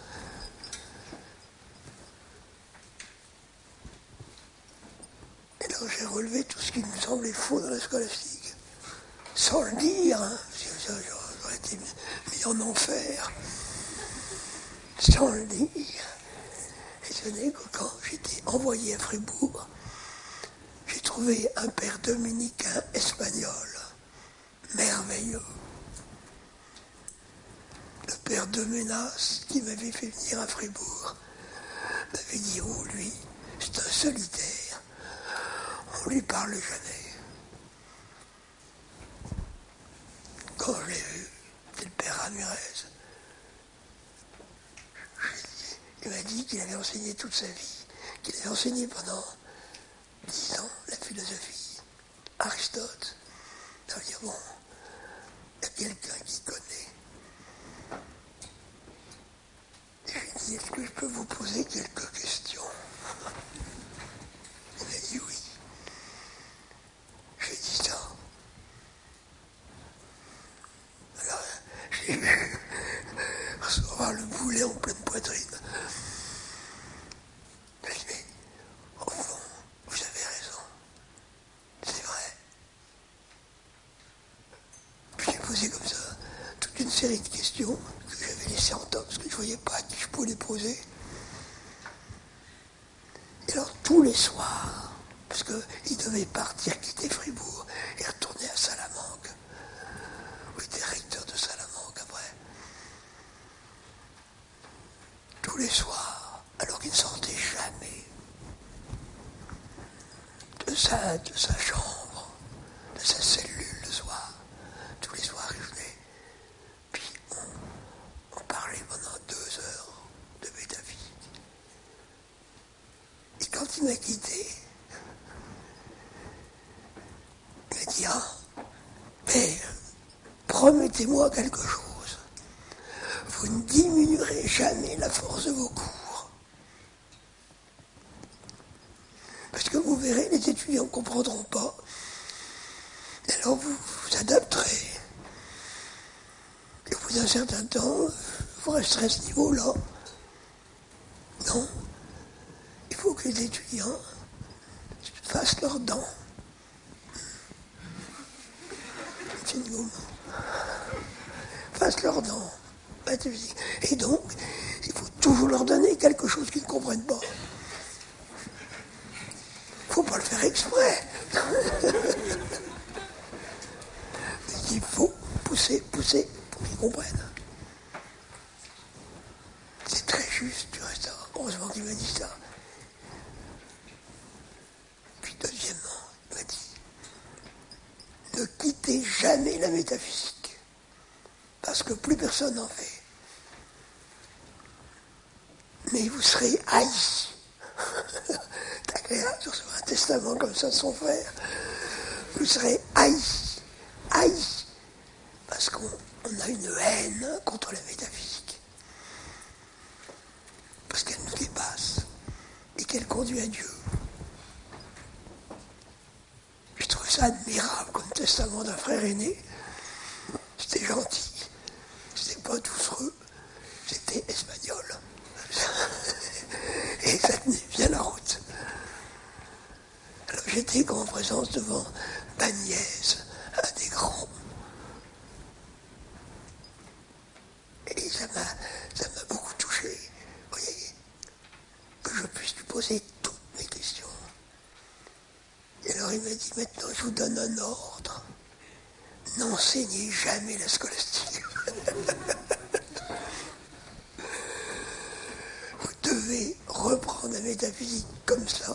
Et alors j'ai relevé tout ce qui me semblait faux dans la scolastique, sans le dire, hein, parce que ça, j'aurais été mis en enfer, sans le dire. Et ce n'est que quand j'étais envoyé à Fribourg, j'ai trouvé un père dominicain espagnol, merveilleux. Le père de Ménas, qui m'avait fait venir à Fribourg, m'avait dit, oh lui, c'est un solitaire, on lui parle jamais. Quand je l'ai vu, c'est le père Ramirez, il m'a dit qu'il avait enseigné toute sa vie, qu'il avait enseigné pendant 10 ans la philosophie, Aristote. Ça veut dire, bon, il y a quelqu'un qui connaît. Et je lui ai dit, est-ce que je peux vous poser quelques questions? Il m'a dit oui. J'ai dit ça. Alors, j'ai vu recevoir le boulet en pleine poitrine. Je lui ai dit, mais au fond, vous avez raison. C'est vrai. Puis j'ai posé comme ça toute une série de questions que j'avais laissées en temps, parce que je ne voyais pas à qui je pouvais les poser. Et alors, tous les soirs, parce qu'il devait partir, quitter Fribourg, et retourner à Salamanque, où il était recteur de Salamanque après. Tous les soirs, alors qu'il ne sortait jamais de sa chambre, de sa cellule le soir. Tous les soirs, il venait. Puis on parlait pendant 2 heures de métaphysique. Et quand il m'a quitté, il m'a dit, ah, mais promettez-moi quelque chose. Vous ne diminuerez jamais la force de vos cours. Parce que vous verrez, les étudiants ne comprendront pas. Alors vous vous adapterez. Et au bout d'un certain temps, vous resterez à ce niveau-là. Non. Il faut que les étudiants fassent leurs dents. C'est une gomme. Fassent leurs dents. Et donc, il faut toujours leur donner quelque chose qu'ils ne comprennent pas. Il ne faut pas le faire exprès. Il faut pousser pour qu'ils comprennent. C'est très juste, tu restes. Heureusement qu'il m'a dit ça. Puis deuxièmement, il m'a dit, ne quittez jamais la métaphysique, parce que plus personne n'en fait. Mais vous serez haï. C'est agréable de recevoir un testament comme ça de son frère. Vous serez haï. Haï. Parce qu'on a une haine contre la métaphysique. Parce qu'elle nous dépasse. Et qu'elle conduit à Dieu. Je trouve ça admirable comme testament d'un frère aîné. C'était gentil. C'était pas doucereux. C'était espagnol. Et ça tenait bien la route. Alors j'étais en présence devant Bagnès, un des grands. Et ça m'a beaucoup touché. Vous voyez, que je puisse lui poser toutes mes questions. Et alors il m'a dit, maintenant je vous donne un ordre. N'enseignez jamais la scolastique. Vous devez reprendre la métaphysique comme ça.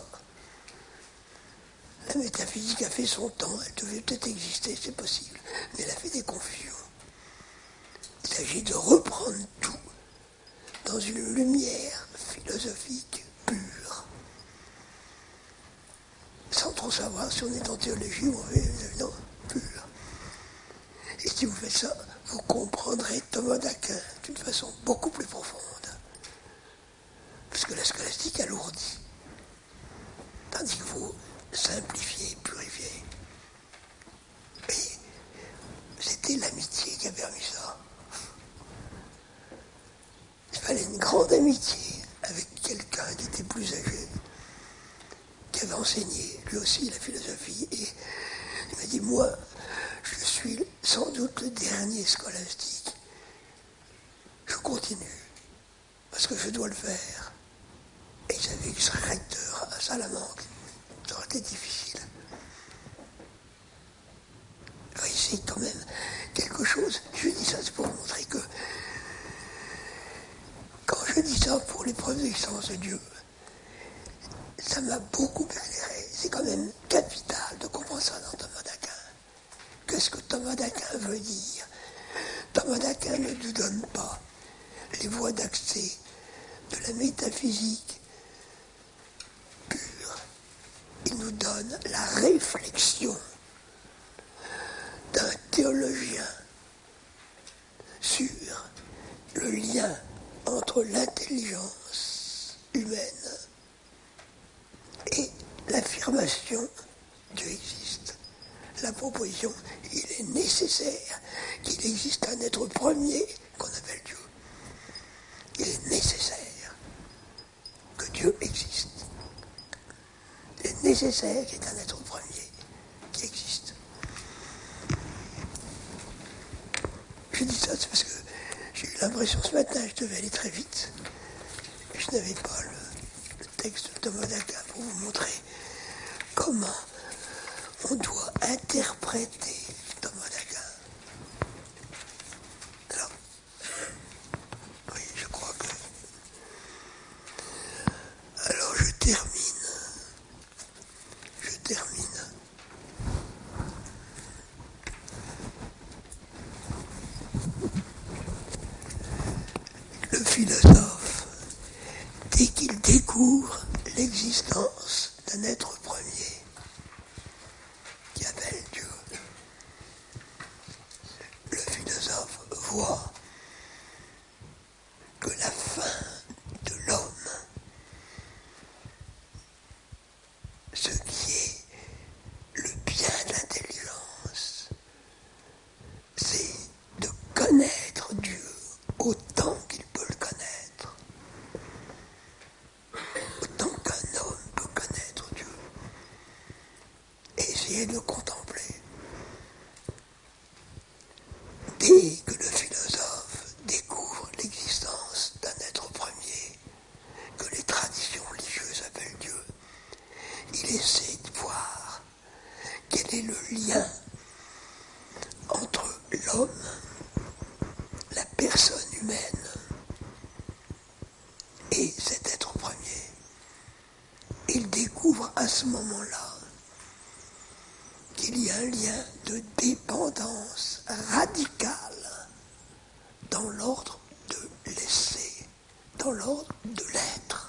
La métaphysique a fait son temps, elle devait peut-être exister, c'est possible, mais elle a fait des confusions. Il s'agit de reprendre tout dans une lumière philosophique pure, sans trop savoir si on est en théologie ou en non, pure. Et si vous faites ça, vous comprendrez Thomas d'Aquin d'une façon beaucoup plus profonde. Parce que la scolastique alourdit. dit qu'il faut simplifier, purifier. Et c'était l'amitié qui a permis ça. Il fallait une grande amitié avec quelqu'un qui était plus âgé, qui avait enseigné lui aussi la philosophie. Et il m'a dit, moi, je suis sans doute le dernier scolastique. Je continue, parce que je dois le faire. Et il savait qu'il serait recteur à Salamanque. Ça aurait été difficile. Enfin, ici, quand même, quelque chose. Je dis ça, c'est pour montrer que quand je dis ça pour l'épreuve d'existence de Dieu, ça m'a beaucoup éclairé. C'est quand même capital de comprendre ça dans Thomas d'Aquin. Qu'est-ce que Thomas d'Aquin veut dire? Thomas d'Aquin ne nous donne pas les voies d'accès de la métaphysique pure. Il nous donne la réflexion d'un théologien sur le lien entre l'intelligence humaine et l'affirmation Dieu existe. La proposition, il est nécessaire qu'il existe un être premier qu'on appelle Dieu. Il est nécessaire que Dieu existe. Il est nécessaire qu'il y ait un être premier qui existe. Je dis ça, c'est parce que j'ai eu l'impression ce matin, je devais aller très vite. Et je n'avais pas le texte de Thomas d'Aquin pour vous montrer comment on doit interpréter Thomas d'Aquin. Alors, oui, je crois que... Alors, je termine. Le philosophe, dès qu'il découvre l'existence d'un être premier, qui appelle Dieu, le philosophe voit que la fin de l'homme, ce qui est le bien de l'intelligence, c'est de connaître Dieu autant qu'il peut le connaître, autant qu'un homme peut connaître Dieu, et essayer de le contempler. Dès que le philosophe découvre l'existence d'un être premier, que les traditions religieuses appellent Dieu, il essaie de voir quel est le lien entre l'homme, la personne humaine, et cet être premier. Il découvre à ce moment-là qu'il y a un lien de dépendance radicale dans l'ordre de l'essai, dans l'ordre de l'être.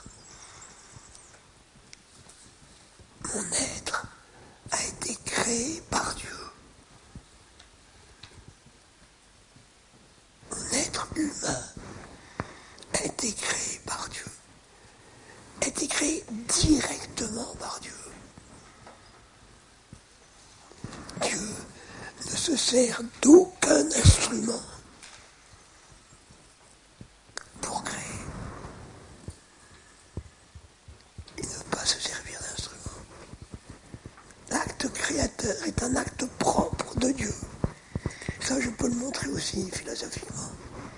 Mon être a été créé par Dieu. Mon être humain a été créé par Dieu, a été créé directement par Dieu. Dieu ne se sert d'aucun instrument pour créer. Il ne veut pas se servir d'instrument. L'acte créateur est un acte propre de Dieu. Ça, je peux le montrer aussi philosophiquement.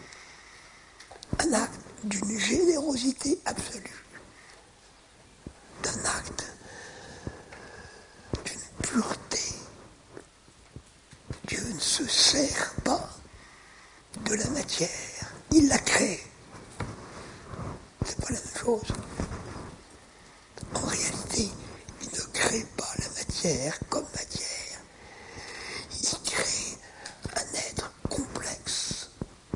Un acte d'une générosité absolue, d'un acte d'une pureté. Dieu ne se sert pas de la matière, il la crée. C'est pas la même chose. En réalité, il ne crée pas la matière comme matière. Il crée un être complexe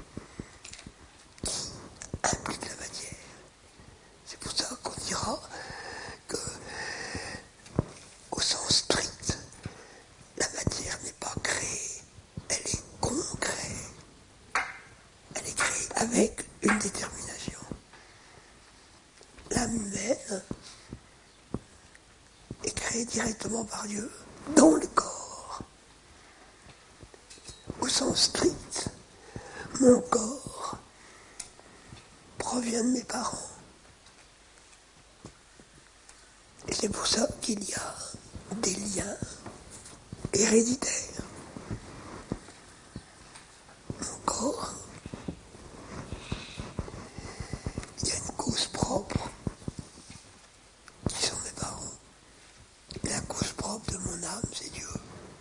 qui implique la matière. C'est pour ça qu'on dira que, au sens strict, la matière n'est pas créée, elle est concrète. Elle est créée avec une détermination. L'âme humaine créé directement par Dieu dans le corps. Au sens strict, mon corps provient de mes parents. Et c'est pour ça qu'il y a des liens héréditaires. Mon corps, il y a une cause propre qui sont mes parents. Et la cause propre de mon âme, c'est Dieu.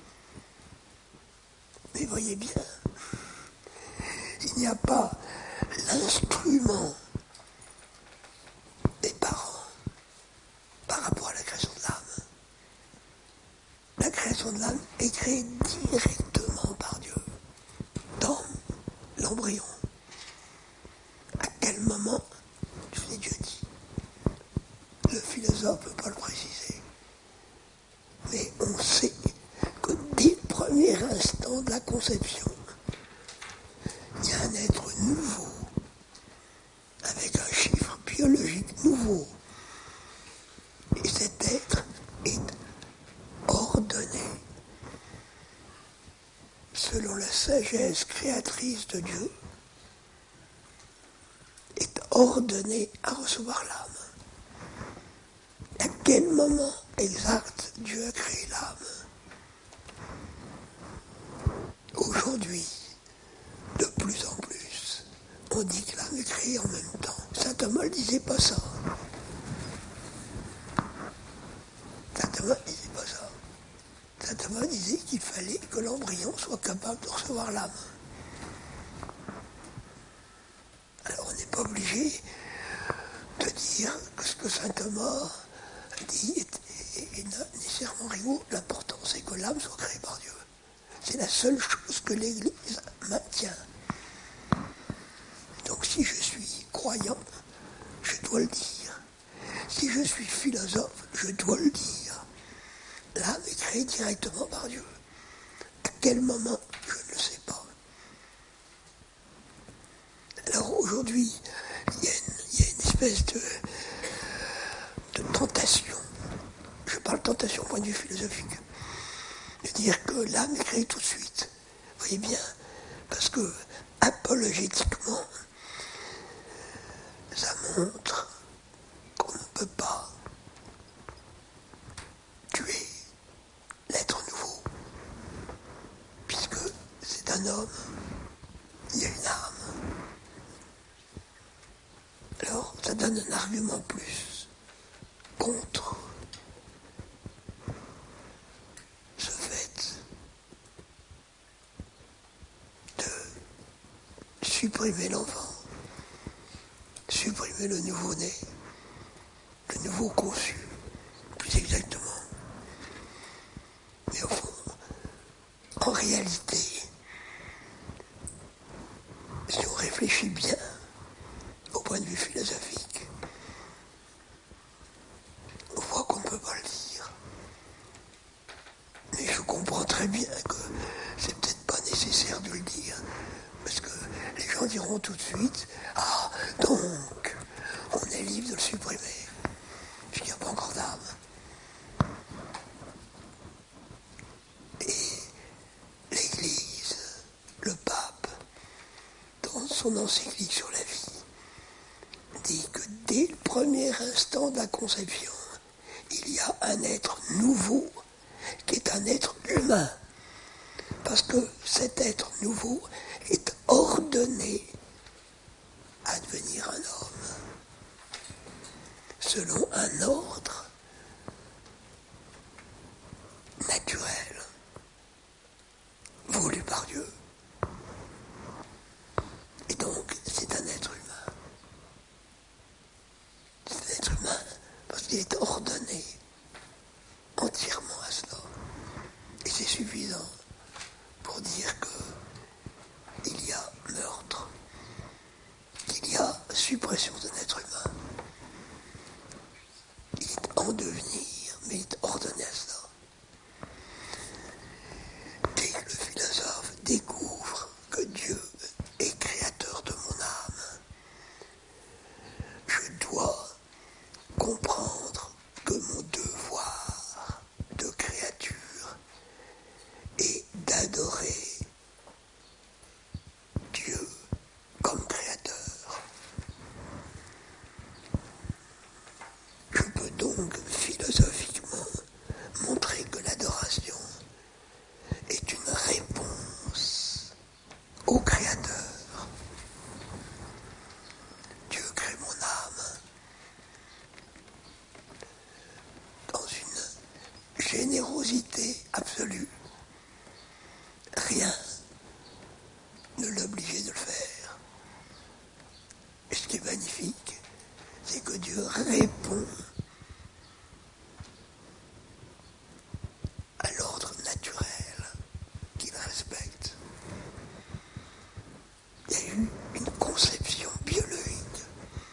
Mais voyez bien, il n'y a pas l'instrument des parents par rapport à la création de l'âme. La création de l'âme est créée directement par Dieu, dans l'embryon. À quel moment, je l'ai Dieu dit. Le philosophe ne peut pas le préciser. Mais on sait que dès le premier instant de la conception, il y a un être nouveau, avec un chiffre biologique nouveau. Et cet être est ordonné selon la sagesse créatrice de Dieu, est ordonné à recevoir l'âme. À quel moment exact Dieu a créé l'âme? Aujourd'hui, de plus en plus, on dit que l'âme est créée en même temps. Saint Thomas ne disait pas ça. Saint Thomas ne disait pas ça. Saint Thomas disait qu'il fallait que l'embryon soit capable de recevoir l'âme. Alors on n'est pas obligé de dire que ce que Saint Thomas dit est nécessairement rigoureux. L'important c'est que l'âme soit créée par Dieu. C'est la seule chose que l'Église maintient. Donc si je suis croyant, je dois le dire. Si je suis philosophe, je dois le dire. L'âme est créée directement par Dieu. À quel moment, je ne le sais pas. Alors aujourd'hui, il y a une espèce de tentation. Je parle tentation au point de vue philosophique. De dire que l'âme est créée tout de suite. Vous voyez bien, parce que apologétiquement, ça montre qu'on ne peut pas tuer l'être nouveau, puisque c'est un homme, il y a une âme. Alors, ça donne un argument plus contre ce fait de supprimer l'enfant, supprimer le nouveau-né, le nouveau conçu, plus exactement. Mais au fond, en réalité, si on réfléchit bien, au point de vue philosophique, on voit qu'on ne peut pas le dire. Mais je comprends très bien que c'est peut-être pas nécessaire de le dire, parce que les gens diront tout de suite, ah, donc, on est libre de le supprimer, puisqu'il n'y a pas encore d'âme. Et l'Église, le pape, dans son encyclique sur la vie, dit que dès le premier instant de la conception, il y a un être nouveau qui est un être humain. Parce que cet être nouveau est ordonné à devenir un homme selon un ordre naturel voulu par Dieu. Et donc, c'est un être humain. C'est un être humain parce qu'il est ordonné entièrement à cela. Et c'est suffisant pour dire qu'il y a meurtre, qu'il y a suppression d'un être humain. Il est en devenir, mais il est ordonné à cela. Dès que le philosophe découvre que Dieu est créateur de mon âme, je dois comprendre que mon devoir générosité absolue. Rien ne l'obligeait de le faire. Et ce qui est magnifique, c'est que Dieu répond à l'ordre naturel qu'il respecte. Il y a eu une conception biologique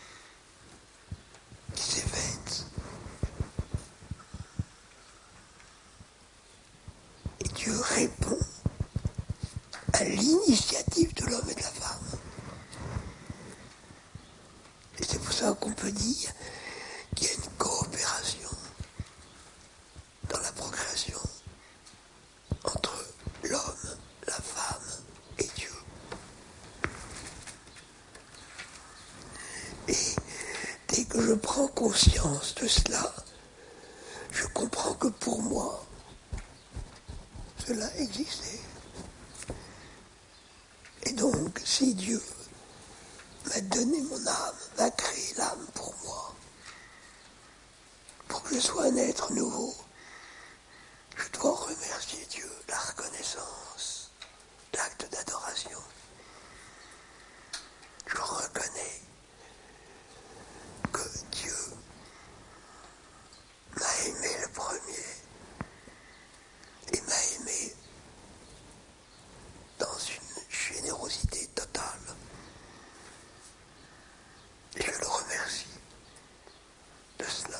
qui s'est faite. Et Dieu répond à l'initiative de l'homme et de la femme. Et c'est pour ça qu'on peut dire qu'il y a une coopération dans la procréation entre l'homme, la femme et Dieu. Et dès que je prends conscience de cela, je comprends que pour moi, cela existait. Et donc, si Dieu m'a donné mon âme, m'a créé l'âme pour moi, pour que je sois un être nouveau, je dois remercier Dieu, la reconnaissance, l'acte d'adoration. Je reconnais que Dieu m'a aimé le premier et m'a aimé dans une générosité totale. Et je le remercie de cela.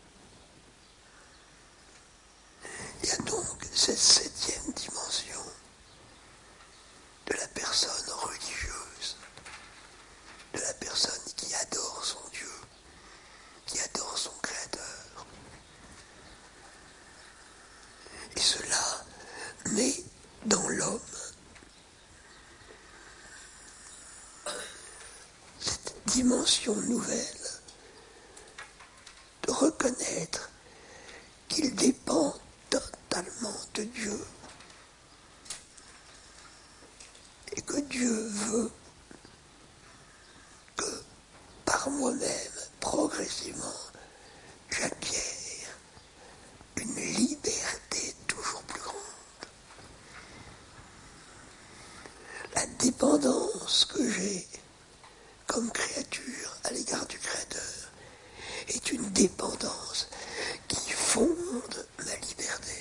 Il y a donc cette 7e dimension de la personne religieuse, de la personne qui adore son Dieu, qui adore son Créateur. Et cela met dans l'homme cette dimension nouvelle de reconnaître qu'il dépend totalement de Dieu et que Dieu veut que par moi-même, progressivement, j'acquière une liberté toujours plus grande. La dépendance que j'ai comme créature à l'égard du Créateur est une dépendance qui fonde ma liberté.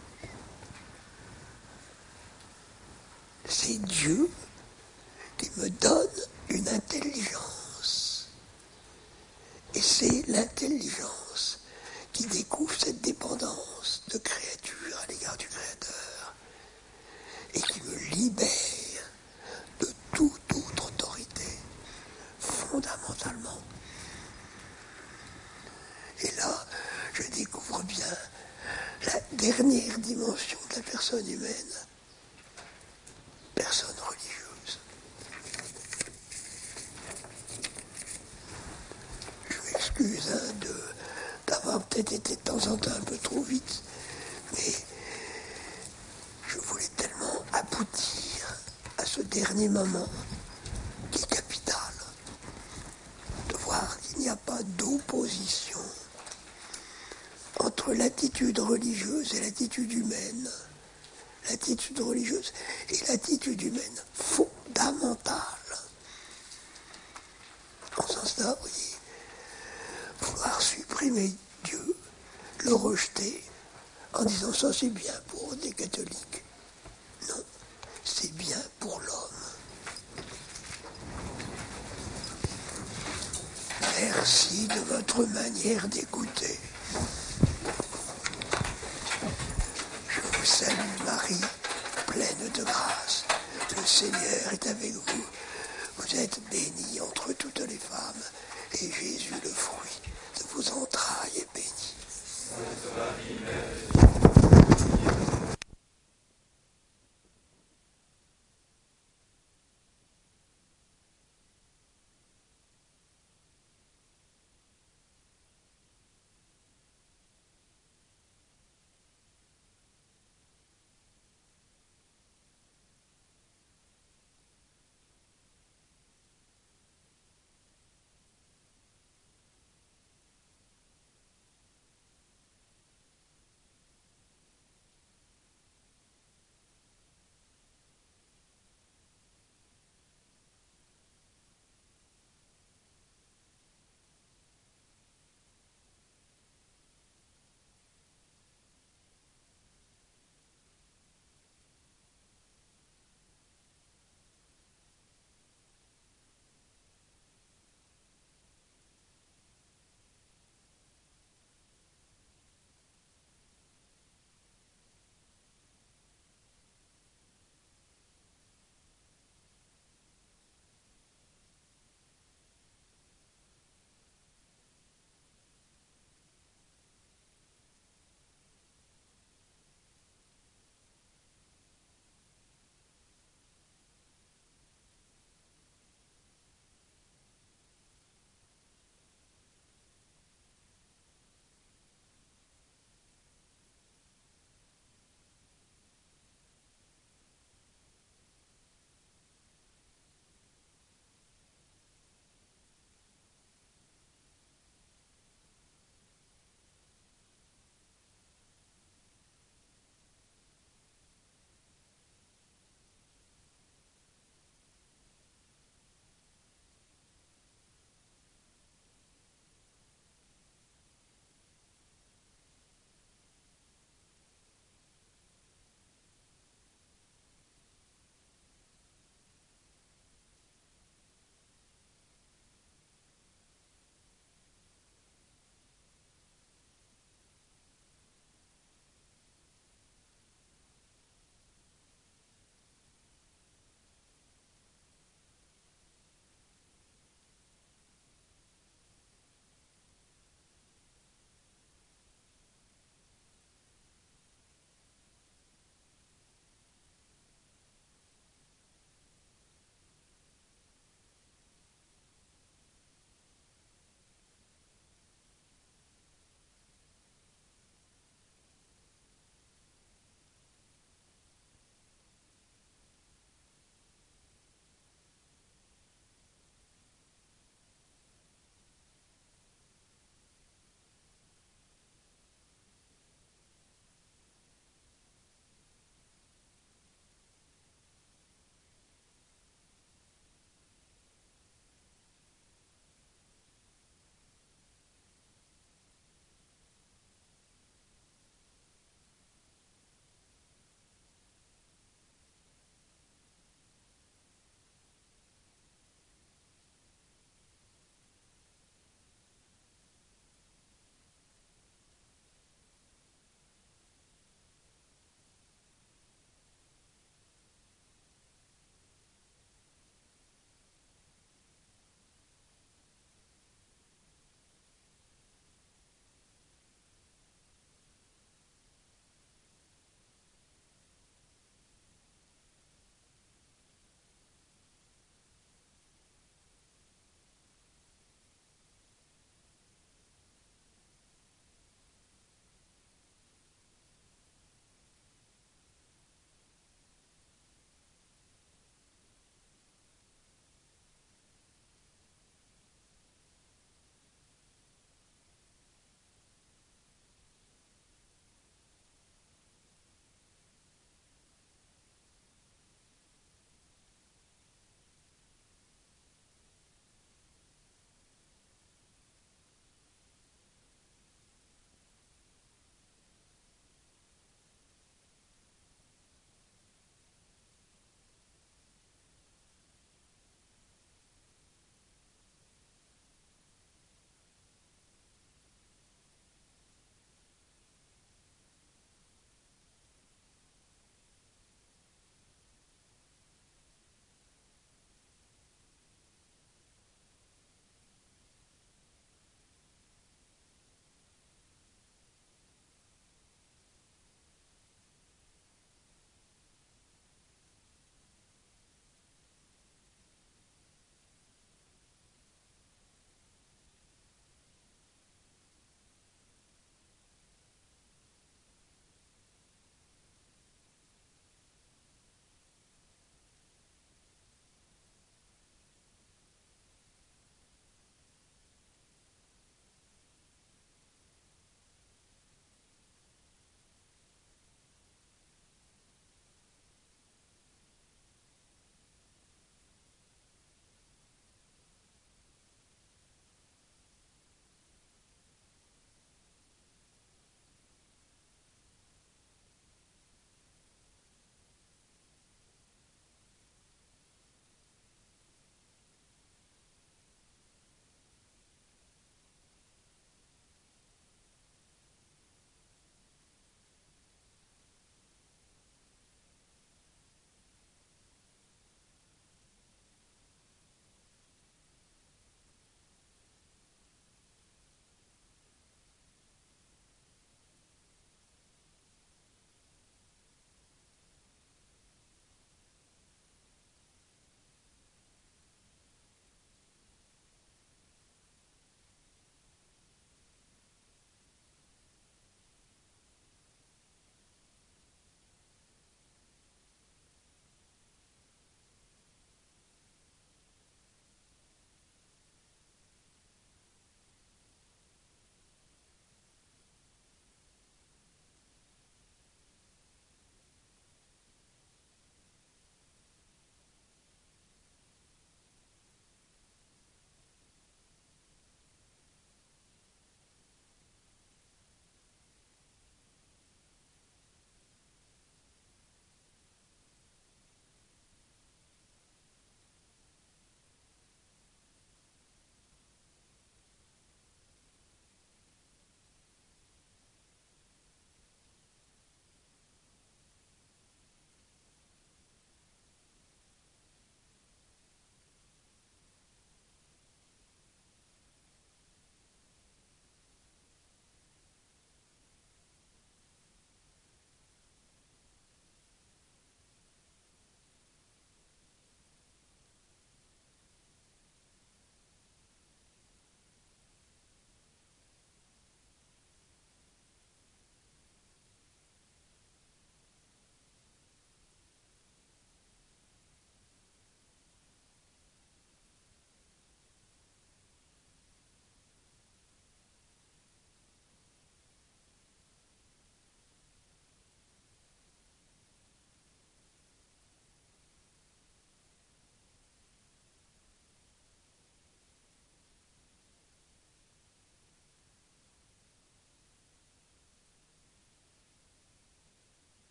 C'est Dieu qui me donne une intelligence. Et c'est l'intelligence qui découvre cette dépendance de créature à l'égard du Créateur et qui me libère de toute autre autorité, fondamentalement. Et là, je découvre bien la dernière dimension de la personne humaine, personne religieuse. Je m'excuse d'avoir peut-être été de temps en temps un peu trop vite, mais je voulais tellement aboutir à ce dernier moment qui est capital, de voir qu'il n'y a pas d'opposition entre l'attitude religieuse et l'attitude humaine. L'attitude religieuse et l'attitude humaine fondamentale. En ce sens-là, vous voyez, vouloir supprimer Dieu, le rejeter, en disant ça c'est bien pour des catholiques. Non, c'est bien pour l'homme. Merci de votre manière d'écouter. Je vous salue Marie, pleine de grâce. Le Seigneur est avec vous. Vous êtes bénie entre toutes les femmes, et Jésus, le fruit